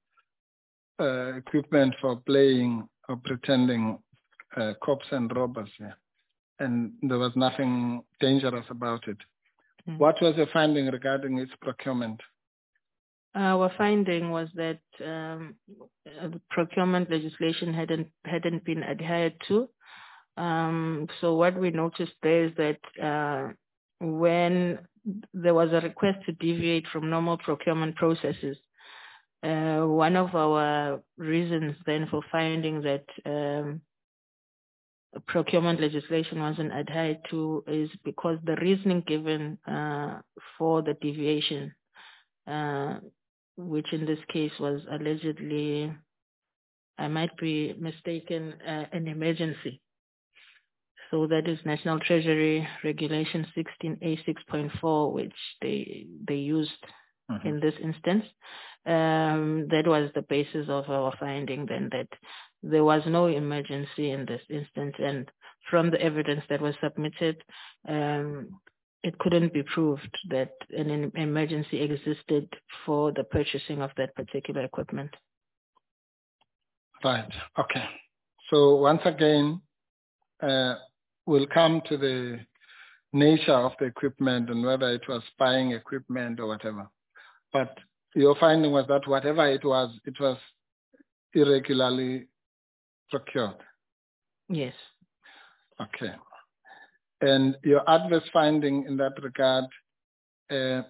uh, equipment for playing or pretending uh, cops and robbers, yeah. And there was nothing dangerous about it. Mm. What was your finding regarding its procurement?
Our finding was that um, the procurement legislation hadn't hadn't been adhered to. Um, so what we noticed there is that uh, when there was a request to deviate from normal procurement processes, uh, one of our reasons then for finding that um, procurement legislation wasn't adhered to is because the reasoning given uh, for the deviation, uh, which in this case was allegedly, I might be mistaken, uh, an emergency. So that is National Treasury Regulation sixteen A six point four, which they they used mm-hmm. in this instance. Um, that was the basis of our finding then that there was no emergency in this instance. And from the evidence that was submitted, um, it couldn't be proved that an emergency existed for the purchasing of that particular equipment.
Right. Okay. So once again, uh, we'll come to the nature of the equipment and whether it was buying equipment or whatever. But your finding was that whatever it was, it was irregularly procured.
Yes.
Okay. And your adverse finding in that regard uh,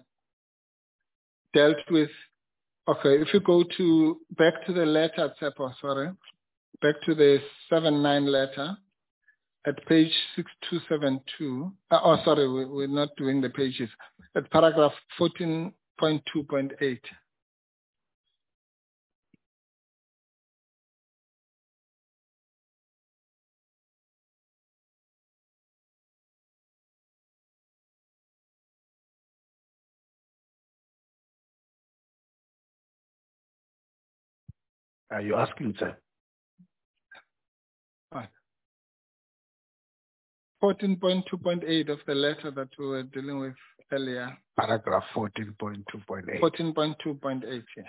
dealt with, okay, if you go to, back to the letter, Tsepo, sorry, back to the seven nine letter at page six two seven two, uh, oh, sorry, we, we're not doing the pages, at paragraph fourteen point two point eight.
Are you asking, sir?
Right. fourteen point two point eight of the letter that we were dealing with earlier.
Paragraph fourteen point two point eight.
fourteen point two point eight, yeah.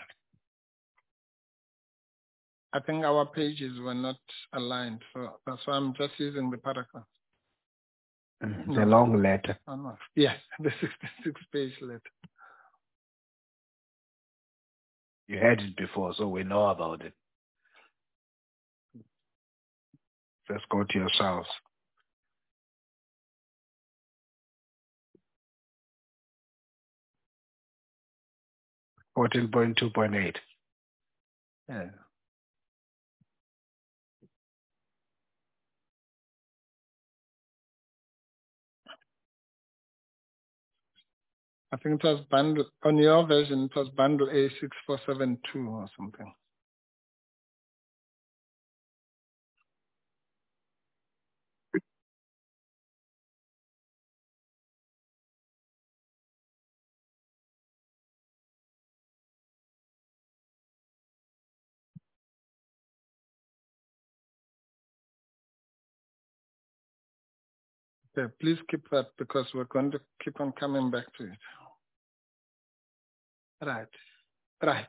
I think our pages were not aligned, so that's why I'm just using the paragraph.
Mm, it's no. a long letter.
Oh, no. Yes, the sixty-six page letter.
You had it before, so we know about it. Just go to yourselves. fourteen point two point eight.
Yeah. I think it was bundle, on your version, it was bundle A six four seven two or something. Okay, please keep that because we're going to keep on coming back to it. Right, right.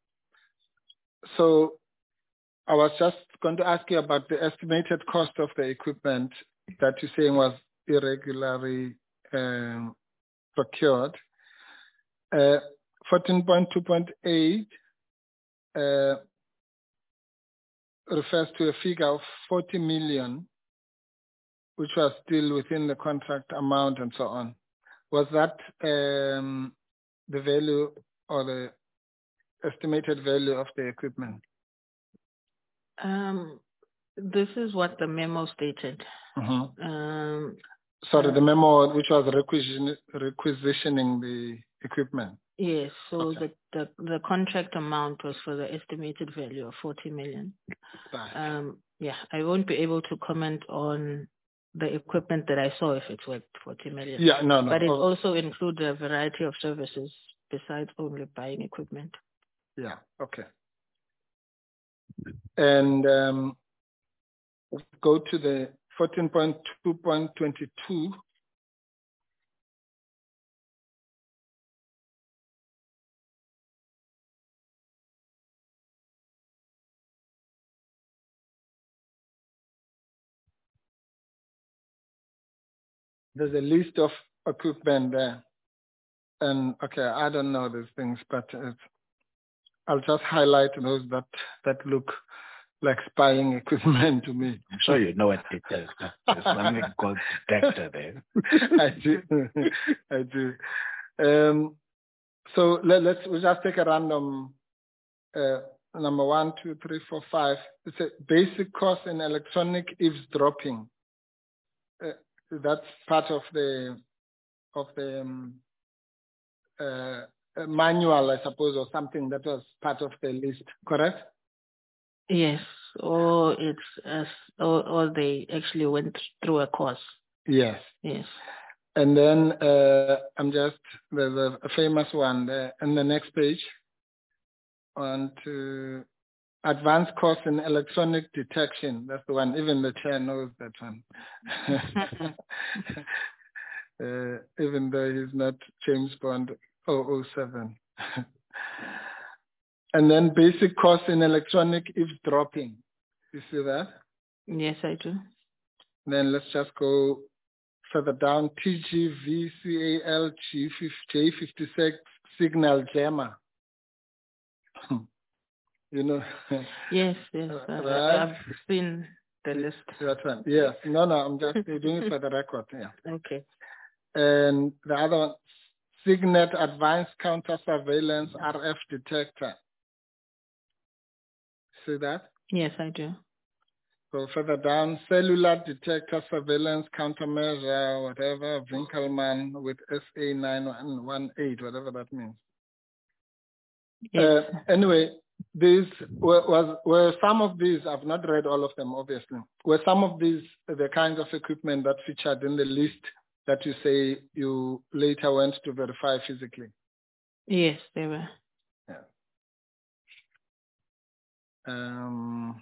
So I was just going to ask you about the estimated cost of the equipment that you're saying was irregularly um, procured. Uh, fourteen point two point eight uh, refers to a figure of forty million, which was still within the contract amount and so on. Was that um, the value or the estimated value of the equipment?
Um, this is what the memo stated.
Mm-hmm.
Um,
Sorry, the memo which was requisition, requisitioning the equipment.
Yes, so
Okay.
the, the, the contract amount was for the estimated value of forty million.
Right.
Um, yeah, I won't be able to comment on the equipment that I saw if it's worth forty million.
Yeah, no, no.
But it
oh.
also includes a variety of services besides only buying equipment.
Yeah, okay. And um, go to the fourteen point two point two two. There's a list of equipment there. And okay, I don't know these things, but it's, I'll just highlight those that, that look like spying equipment to me.
I'm sure you know what it is. There's something called detector there.
I do. I do. Um, so let, let's we'll just take a random uh, number one, two, three, four, five. It's a basic course in electronic eavesdropping. Uh, that's part of the of the um, uh, manual, I suppose, or something that was part of the list. Correct?
Yes, or it's as or, or they actually went through a course.
Yes.
Yes.
And then uh, I'm just there's a, a famous one there in the next page. On to advanced course in electronic detection. That's the one. Even the chair knows that one. uh, even though he's not James Bond oh oh seven. And then basic course in electronic eavesdropping. You see that?
Yes, I do.
Then let's just go further down. T G V C A L G J fifty-six signal jammer. You know?
Yes, yes. Uh,
right?
I've seen the list.
That one. Yes. No, no, I'm just doing it for the record. Yeah.
Okay.
And the other one, Signet Advanced Counter Surveillance R F Detector. See that?
Yes, I do.
So further down, Cellular Detector Surveillance Countermeasure, whatever, Winkelmann with S A nine one one eight, whatever that means.
Yes.
Uh, anyway, these were, was, were some of these, I've not read all of them, obviously, were some of these the kinds of equipment that featured in the list that you say you later went to verify physically?
Yes, they were.
Yeah. Um,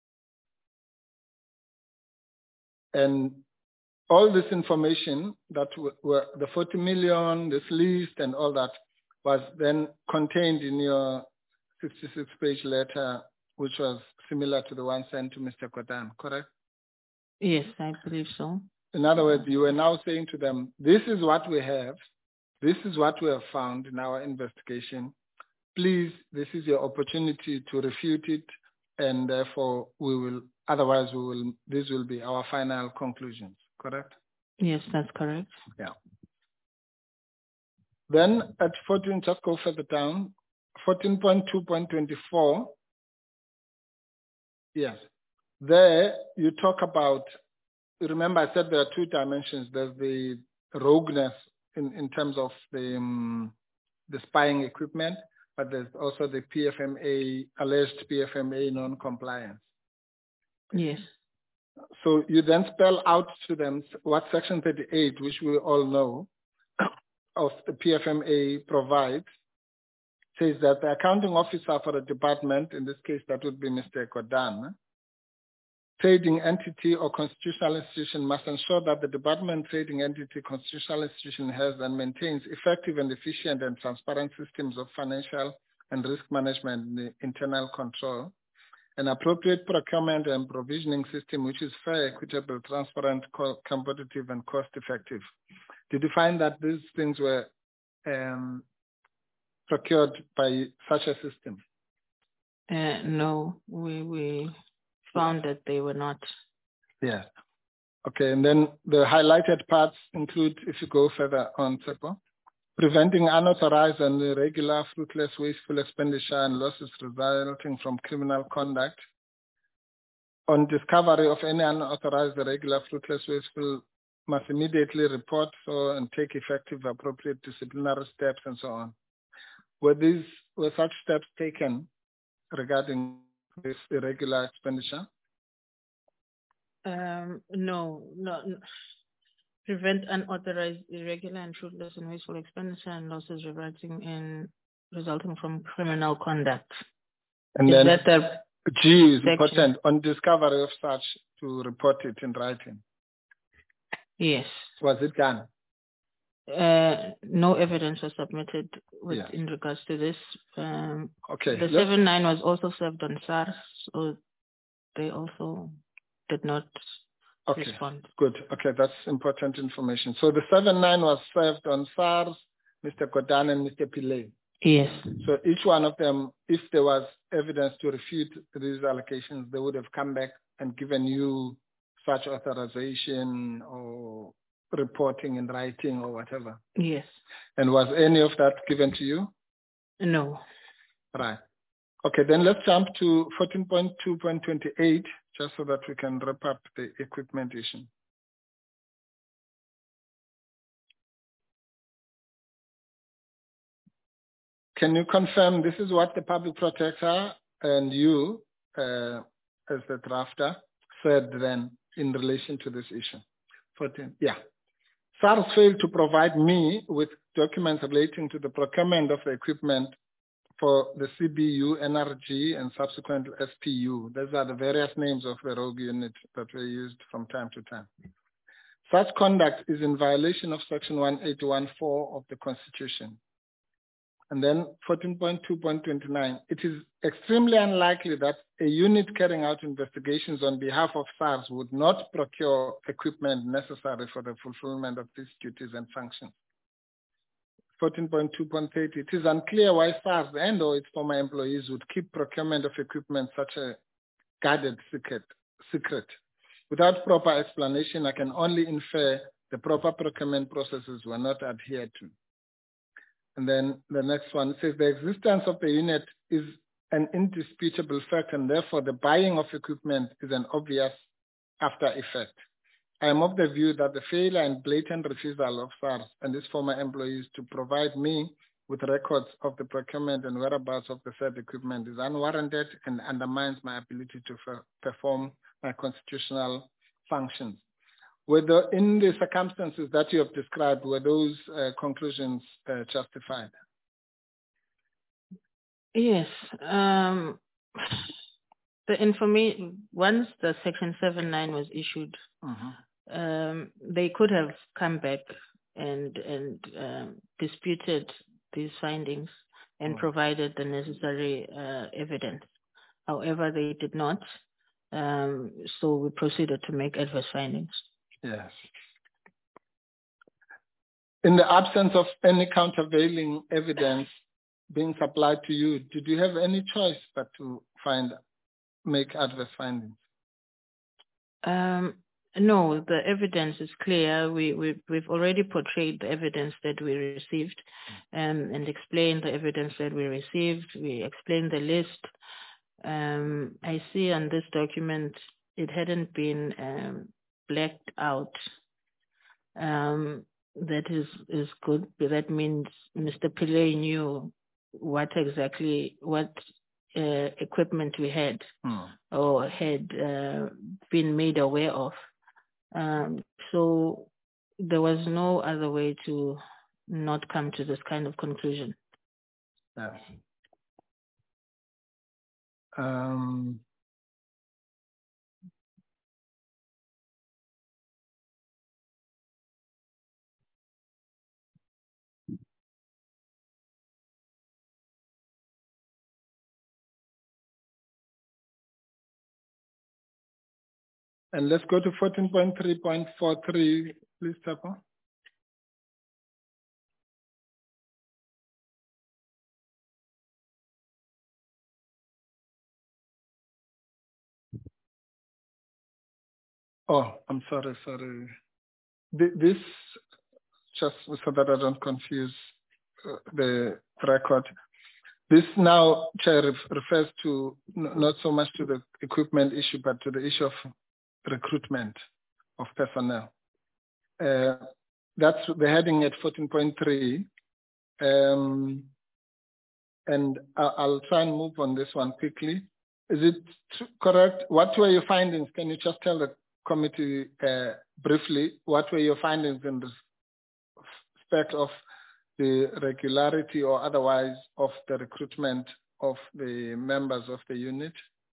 and all this information that were the forty million, this list and all that was then contained in your sixty-six page letter, which was similar to the one sent to Mister Kodan, correct?
Yes, I believe so.
In other words, you were now saying to them, this is what we have. This is what we have found in our investigation. Please, this is your opportunity to refute it. And therefore we will, otherwise we will, this will be our final conclusions, correct?
Yes, that's correct.
Yeah. Then at fourteen, just go further down, fourteen point two point two four. Yes. There you talk about, remember I said there are two dimensions. There's the rogueness in, in terms of the, um, the spying equipment, but there's also the P F M A, alleged P F M A non-compliance.
Yes.
So you then spell out to them what Section thirty-eight, which we all know, of the P F M A provides, says that the accounting officer for the department, in this case that would be Mister Kodan, trading entity or constitutional institution must ensure that the department, trading entity, constitutional institution has and maintains effective and efficient and transparent systems of financial and risk management and internal control, an appropriate procurement and provisioning system which is fair, equitable, transparent, co competitive, and cost-effective. Did you find that these things were um, procured by such a system?
Uh, no, we we found that they were not.
Yeah. Okay, and then the highlighted parts include, if you go further on, Tsepo, preventing unauthorized and irregular, fruitless, wasteful expenditure and losses resulting from criminal conduct. On discovery of any unauthorized, irregular, fruitless, wasteful, must immediately report so and take effective, appropriate disciplinary steps and so on. Were these were such steps taken regarding this irregular expenditure?
Um, no, no, no. Prevent unauthorized, irregular, and fruitless and wasteful expenditure and losses resulting in resulting from criminal conduct.
And
is
then
that the
G is
section?
important, on discovery of such to report it in writing.
Yes.
Was it done?
Uh, no evidence was submitted with,
Yeah.
in regards to this. Um,
okay.
The seven nine was also served on SARS, so they also did not
okay.
respond.
Good. Okay, that's important information. So the seven nine was served on SARS, Mister Kodan, and Mister Pillay.
Yes.
So each one of them, if there was evidence to refute these allocations, they would have come back and given you such authorization or reporting in writing or whatever.
Yes.
And was any of that given to you?
No.
Right. Okay, then let's jump to fourteen point two point two eight, just so that we can wrap up the equipment issue. Can you confirm this is what the public protector and you, uh, as the drafter, said then in relation to this issue? fourteen, yeah. SARS failed to provide me with documents relating to the procurement of the equipment for the C B U, N R G, and subsequent S P U. Those are the various names of the rogue unit that were used from time to time. Such conduct is in violation of Section one eighty-one point four of the Constitution. And then fourteen point two point two nine, it is extremely unlikely that a unit carrying out investigations on behalf of SARS would not procure equipment necessary for the fulfillment of these duties and functions. fourteen point two point three zero, it is unclear why SARS and or its former employees would keep procurement of equipment such a guarded secret. secret. Without proper explanation, I can only infer the proper procurement processes were not adhered to. And then the next one says the existence of the unit is an indisputable fact, and therefore the buying of equipment is an obvious after effect. I am of the view that the failure and blatant refusal of SARS and its former employees to provide me with records of the procurement and whereabouts of the said equipment is unwarranted and undermines my ability to perform my constitutional functions. Whether in the circumstances that you have described, were those uh, conclusions uh, justified?
Yes. Um, the information, once the Section seven nine was issued, mm-hmm. um, they could have come back and, and um, disputed these findings and mm. provided the necessary uh, evidence. However, they did not. Um, so we proceeded to make adverse findings.
Yes. In the absence of any countervailing evidence being supplied to you, did you have any choice but to find, make adverse findings?
Um, no, the evidence is clear. We, we, we've already portrayed the evidence that we received um, and explained the evidence that we received. We explained the list. Um, I see on this document, it hadn't been um, blacked out. Um, that is, is good. That means Mister Pillay knew what exactly, what uh, equipment we had hmm. or had uh, been made aware of. Um, so there was no other way to not come to this kind of conclusion.
Yes. Um, And let's go to fourteen point three point four three, please, Tapo. Oh, I'm sorry, sorry. This, just so that I don't confuse uh, the record, this now, Chair, refers to not so much to the equipment issue, but to the issue of recruitment of personnel. Uh, that's the heading at fourteen point three. Um, and I'll, I'll try and move on this one quickly. Is it correct? What were your findings? Can you just tell the committee uh, briefly what were your findings in respect of the regularity or otherwise of the recruitment of the members of the unit?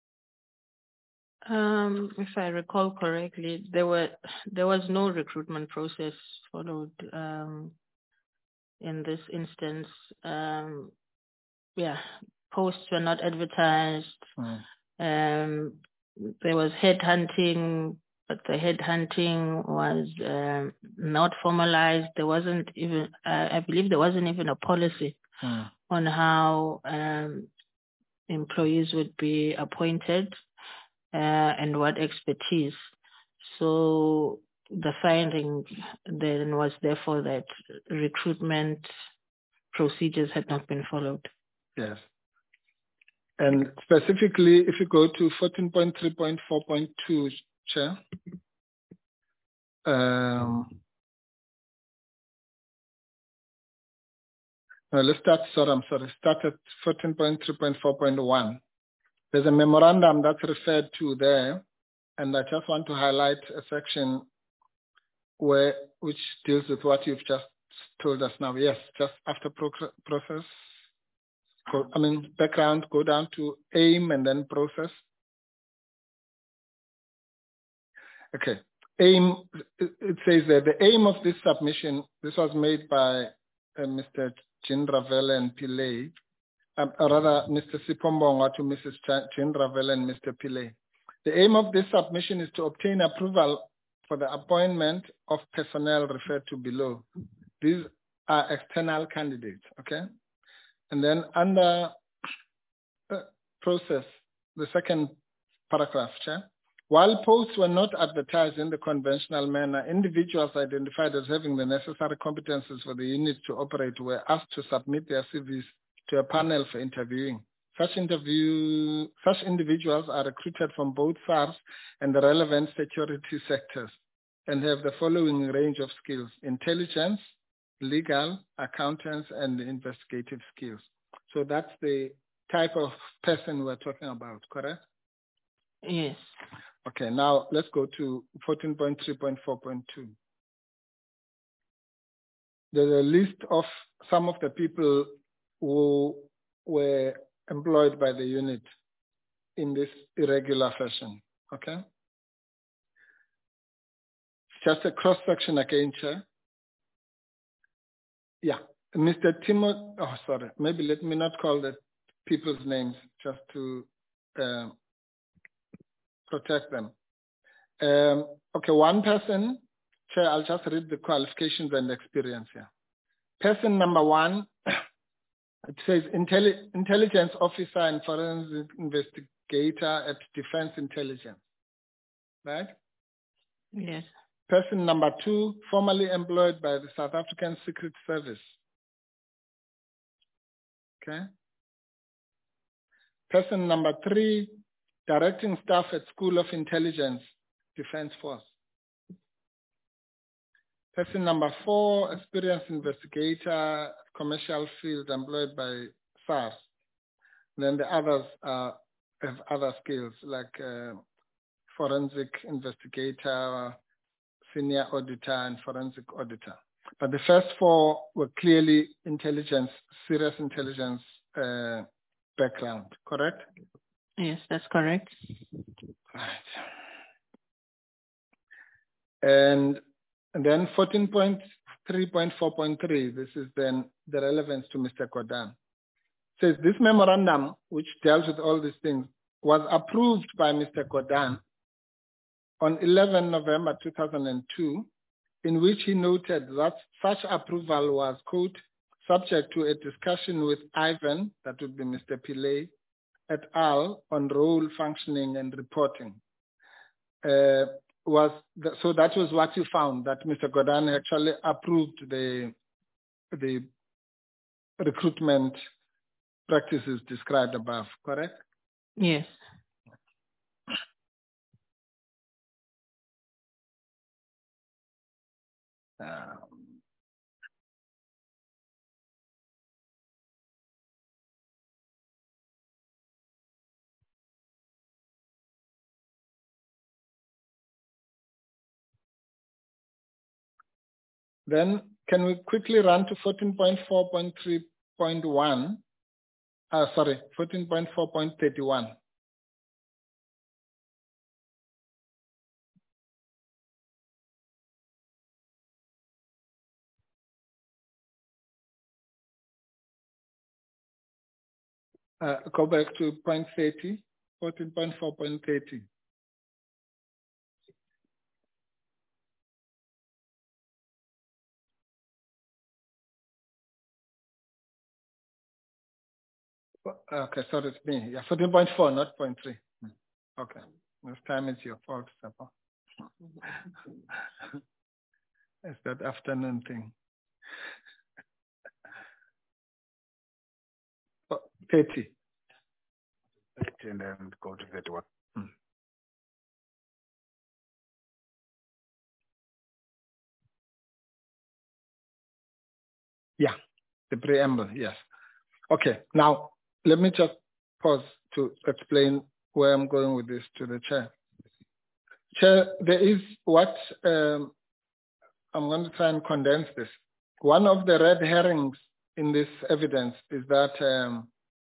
Um, if I recall correctly, there were there was no recruitment process followed um, in this instance. Um, yeah, posts were not advertised. Mm. Um, there was headhunting, but the headhunting was um, not formalized. There wasn't even, uh, I believe there wasn't even a policy mm. on how um, employees would be appointed uh, and what expertise. So the finding then was therefore that recruitment procedures had not been followed.
Yes. And specifically, if you go to fourteen point three point four point two, Chair, um, no, let's start, sorry, I'm sorry, start at fourteen point three point four point one. There's a memorandum that's referred to there, and I just want to highlight a section where which deals with what you've just told us now. Yes, just after pro process. I mean, background, go down to aim and then process. Okay, aim, it says that the aim of this submission, this was made by uh, Mister Jean Ravelle and Pillay, um, or rather Mister Sipombonga to Missus Jean Ravelle and Mister Pillay. The aim of this submission is to obtain approval for the appointment of personnel referred to below. These are external candidates, okay? And then under uh, process, the second paragraph, Chair. While posts were not advertised in the conventional manner, individuals identified as having the necessary competences for the unit to operate were asked to submit their C Vs to a panel for interviewing. Such, interview, such individuals are recruited from both SARS and the relevant security sectors and have the following range of skills: intelligence, legal, accountants, and investigative skills. So that's the type of person we're talking about, correct?
Yes.
Okay, now let's go to fourteen point three point four point two. There's a list of some of the people who were employed by the unit in this irregular fashion, okay? Just a cross-section again, Chair. Yeah, Mister Timo, oh, sorry, maybe let me not call the people's names just to uh, protect them. Um, okay, one person, Chair, I'll just read the qualifications and experience here. Person number one, it says Intelli intelligence officer and forensic investigator at Defense Intelligence, right?
Yes.
Person number two, formerly employed by the South African Secret Service. Okay. Person number three, directing staff at School of Intelligence, Defense Force. Person number four, experienced investigator, commercial field employed by SARS. Then the others uh, have other skills like uh, forensic investigator, senior auditor, and forensic auditor. But the first four were clearly intelligence, serious intelligence uh, background, correct?
Yes, that's correct.
Right. And, and then fourteen point three point four point three, this is then the relevance to Mister Kodan. Says this memorandum, which deals with all these things, was approved by Mister Kodan on eleventh November two thousand two, in which he noted that such approval was, quote, subject to a discussion with Ivan, that would be Mister Pillay, et al. On role, functioning, and reporting. Uh, was the, so that was what you found, that Mister Godane actually approved the, the recruitment practices described above, correct?
Yes.
Um, Then can we quickly run to fourteen point four point three point one? Uh, sorry, fourteen point four point three one. Uh, go back to point thirty, fourteen point four point thirty. Okay, sorry, it's me. Yeah, fourteen point four, not point three. Okay, this time it's your fault, Sapa. It's that afternoon thing. Oh, thirty.
thirty and then go to thirty-one.
Hmm. Yeah, the preamble, yes. Okay, now let me just pause to explain where I'm going with this to the chair. Chair, there is what, um, I'm going to try and condense this. One of the red herrings in this evidence is that um,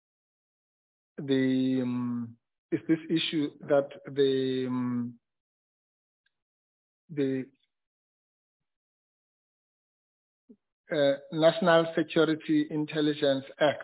the, um, is this issue that the, um, the uh, National Security Intelligence Act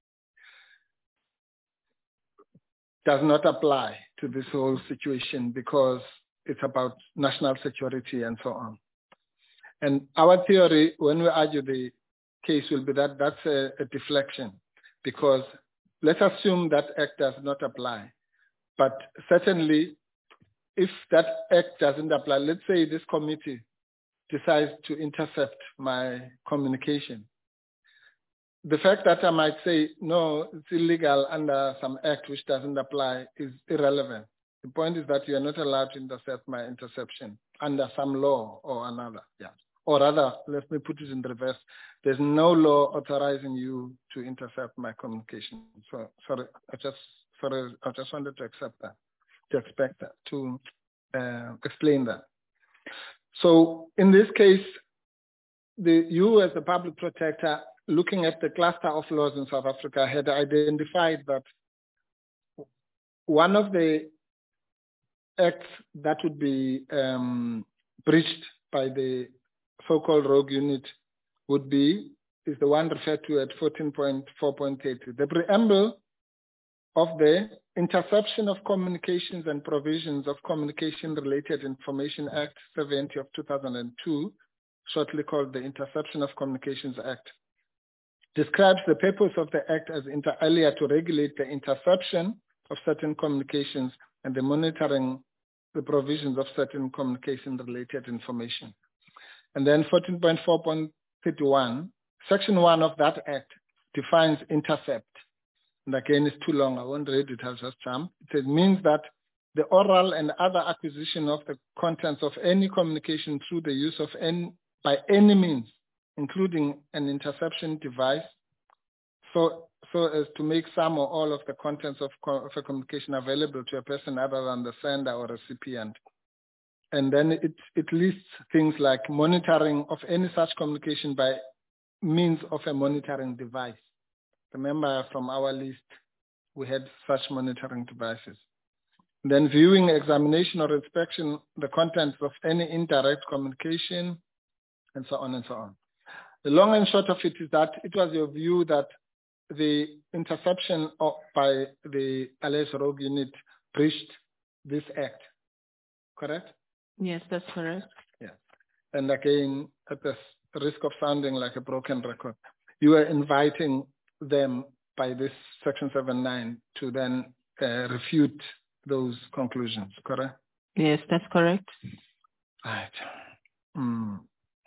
does not apply to this whole situation because it's about national security and so on. And our theory, when we argue the case, will be that that's a, a deflection, because let's assume that act does not apply. But certainly, if that act doesn't apply, let's say this committee decides to intercept my communication. The fact that I might say, no, it's illegal under some act which doesn't apply is irrelevant. The point is that you are not allowed to intercept my interception under some law or another. Yeah. Or rather, let me put it in reverse. There's no law authorizing you to intercept my communication. So sorry, I just sorry, I just wanted to accept that, to expect that, to uh, explain that. So in this case, the you as the public protector, looking at the cluster of laws in South Africa, had identified that one of the acts that would be um, breached by the so-called rogue unit would be, is the one referred to at fourteen point four point eight. The preamble of the Interception of Communications and Provisions of Communication-Related Information Act seventy of two thousand two, shortly called the Interception of Communications Act, describes the purpose of the act as inter alia to regulate the interception of certain communications and the monitoring the provisions of certain communication-related information. And then fourteen point four point thirty-one, section one of that act defines intercept. And again, it's too long. I won't read it, I'll just jump. It means that the oral and other acquisition of the contents of any communication through the use of any, by any means, including an interception device, so, so as to make some or all of the contents of, co of a communication available to a person other than the sender or recipient. And then it, it lists things like monitoring of any such communication by means of a monitoring device. Remember from our list, we had such monitoring devices. Then viewing, examination, or inspection the contents of any indirect communication, and so on and so on. The long and short of it is that it was your view that the interception of, by the alleged rogue unit breached this act. correct?
Yes, that's correct.
Yes. And again, at the risk of sounding like a broken record, you are inviting them by this section seven nine to then uh, refute those conclusions, correct?
Yes, that's correct.
Right. Mm.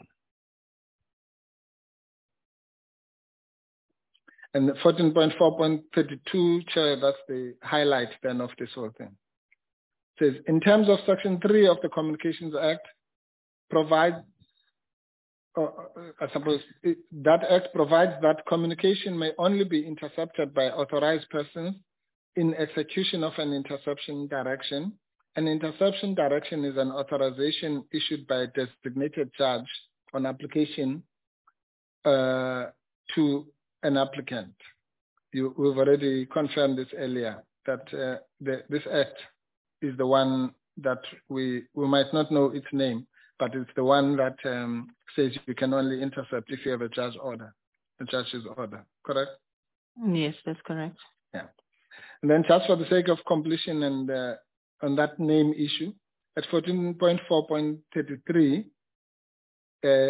And fourteen point four point thirty-two, Chair, that's the highlight then of this whole thing. It says, in terms of Section three of the Communications Act, provide, uh, I suppose it, that act provides that communication may only be intercepted by authorized persons in execution of an interception direction. An interception direction is an authorization issued by a designated judge on application uh, to an applicant. You, we've already confirmed this earlier, that uh, the, this act is the one that we, we might not know its name, but it's the one that um, says you can only intercept if you have a judge order, a judge's order, correct?
Yes, that's correct.
Yeah. And then just for the sake of completion and uh, on that name issue, at fourteen point four point thirty-three, uh,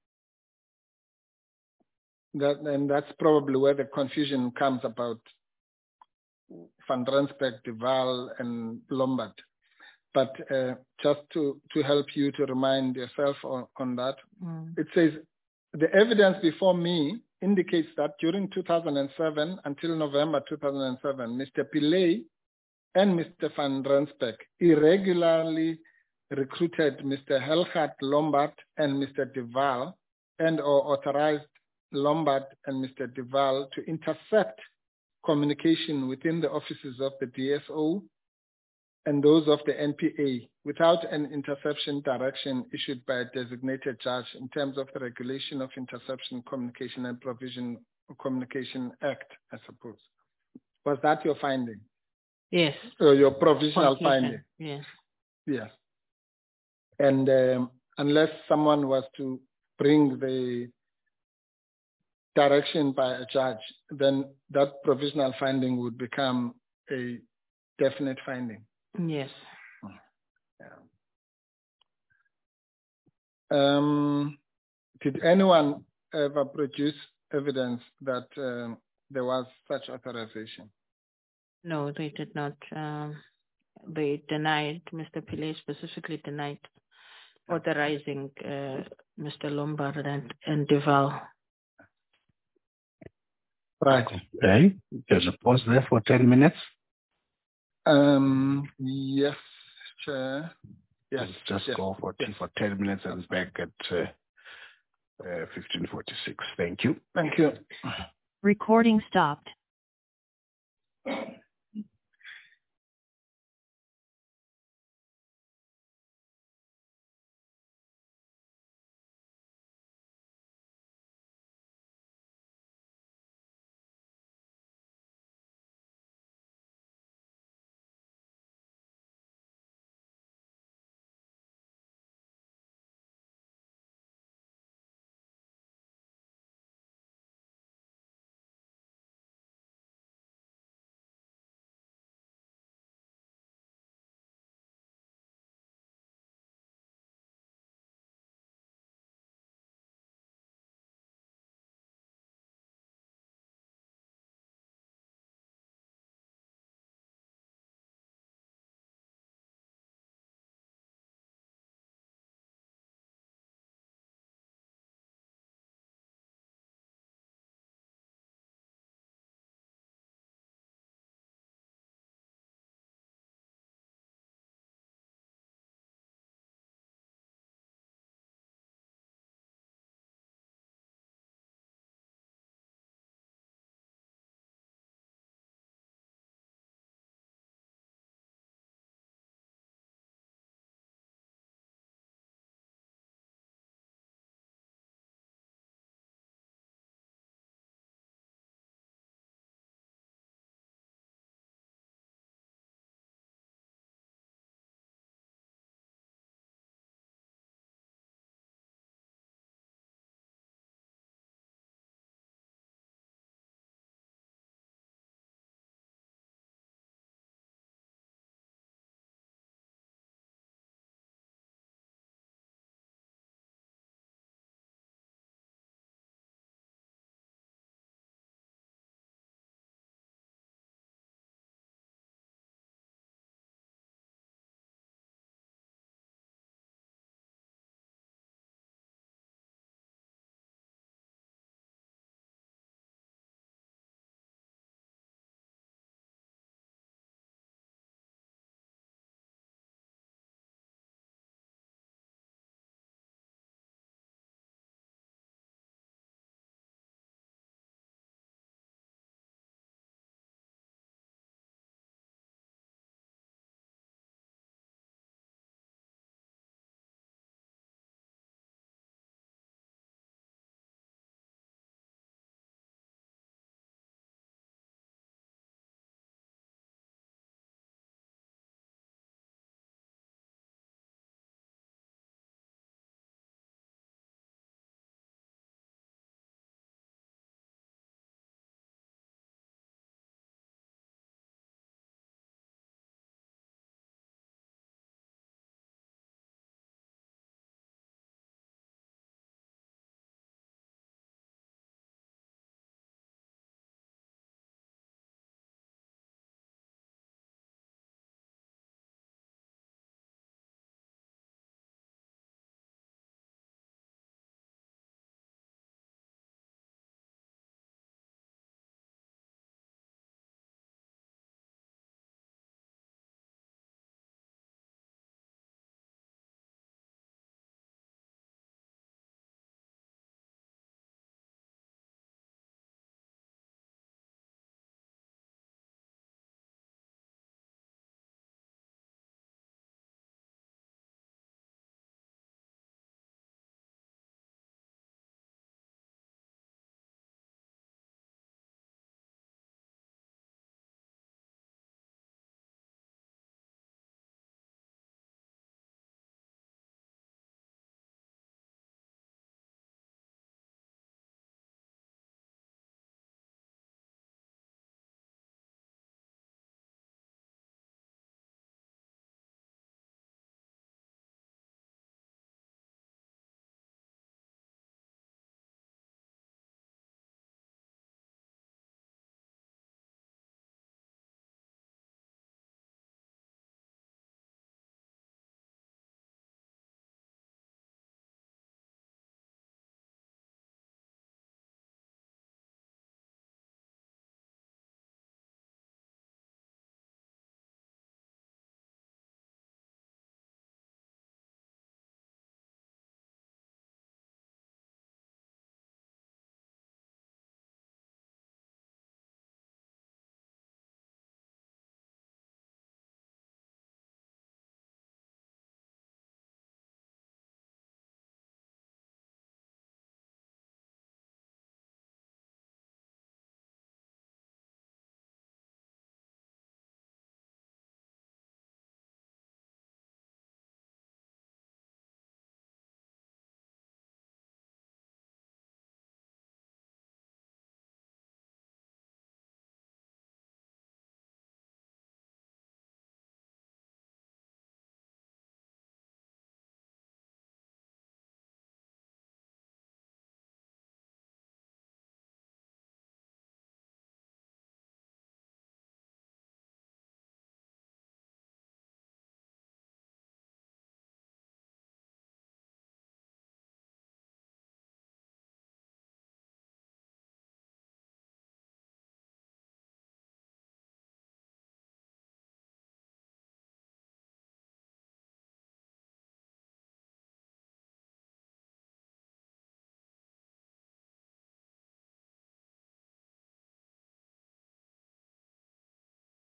that, and that's probably where the confusion comes about Van Rensburg, De Waal, and Lombard. But uh, just to, to help you to remind yourself on, on that, mm. it says, the evidence before me indicates that during two thousand seven until November two thousand seven, Mister Pillay and Mister Van Rensburg irregularly recruited Mister Helgard Lombard and Mister De Waal and or authorized Lombard and Mister De Waal to intercept communication within the offices of the D S O and those of the N P A without an interception direction issued by a designated judge in terms of the Regulation of Interception, Communication and Provision of Communication Act, I suppose. Was that your finding?
Yes.
Or your provisional finding?
Yes.
Yes. And um, unless someone was to bring the direction by a judge, then that provisional finding would become a definite finding.
Yes.
Yeah. Um, did anyone ever produce evidence that um, there was such authorization?
No, they did not. Um, they denied, Mister Pillay specifically denied authorizing uh, Mister Lombard and, and De Waal.
Right. Okay. There's a pause there for ten minutes.
Um, yes, Chair. Yes.
Let's just
yes.
go for,
yes.
for ten minutes and back at uh, uh, fifteen forty-six. Thank you.
Thank you.
Recording stopped.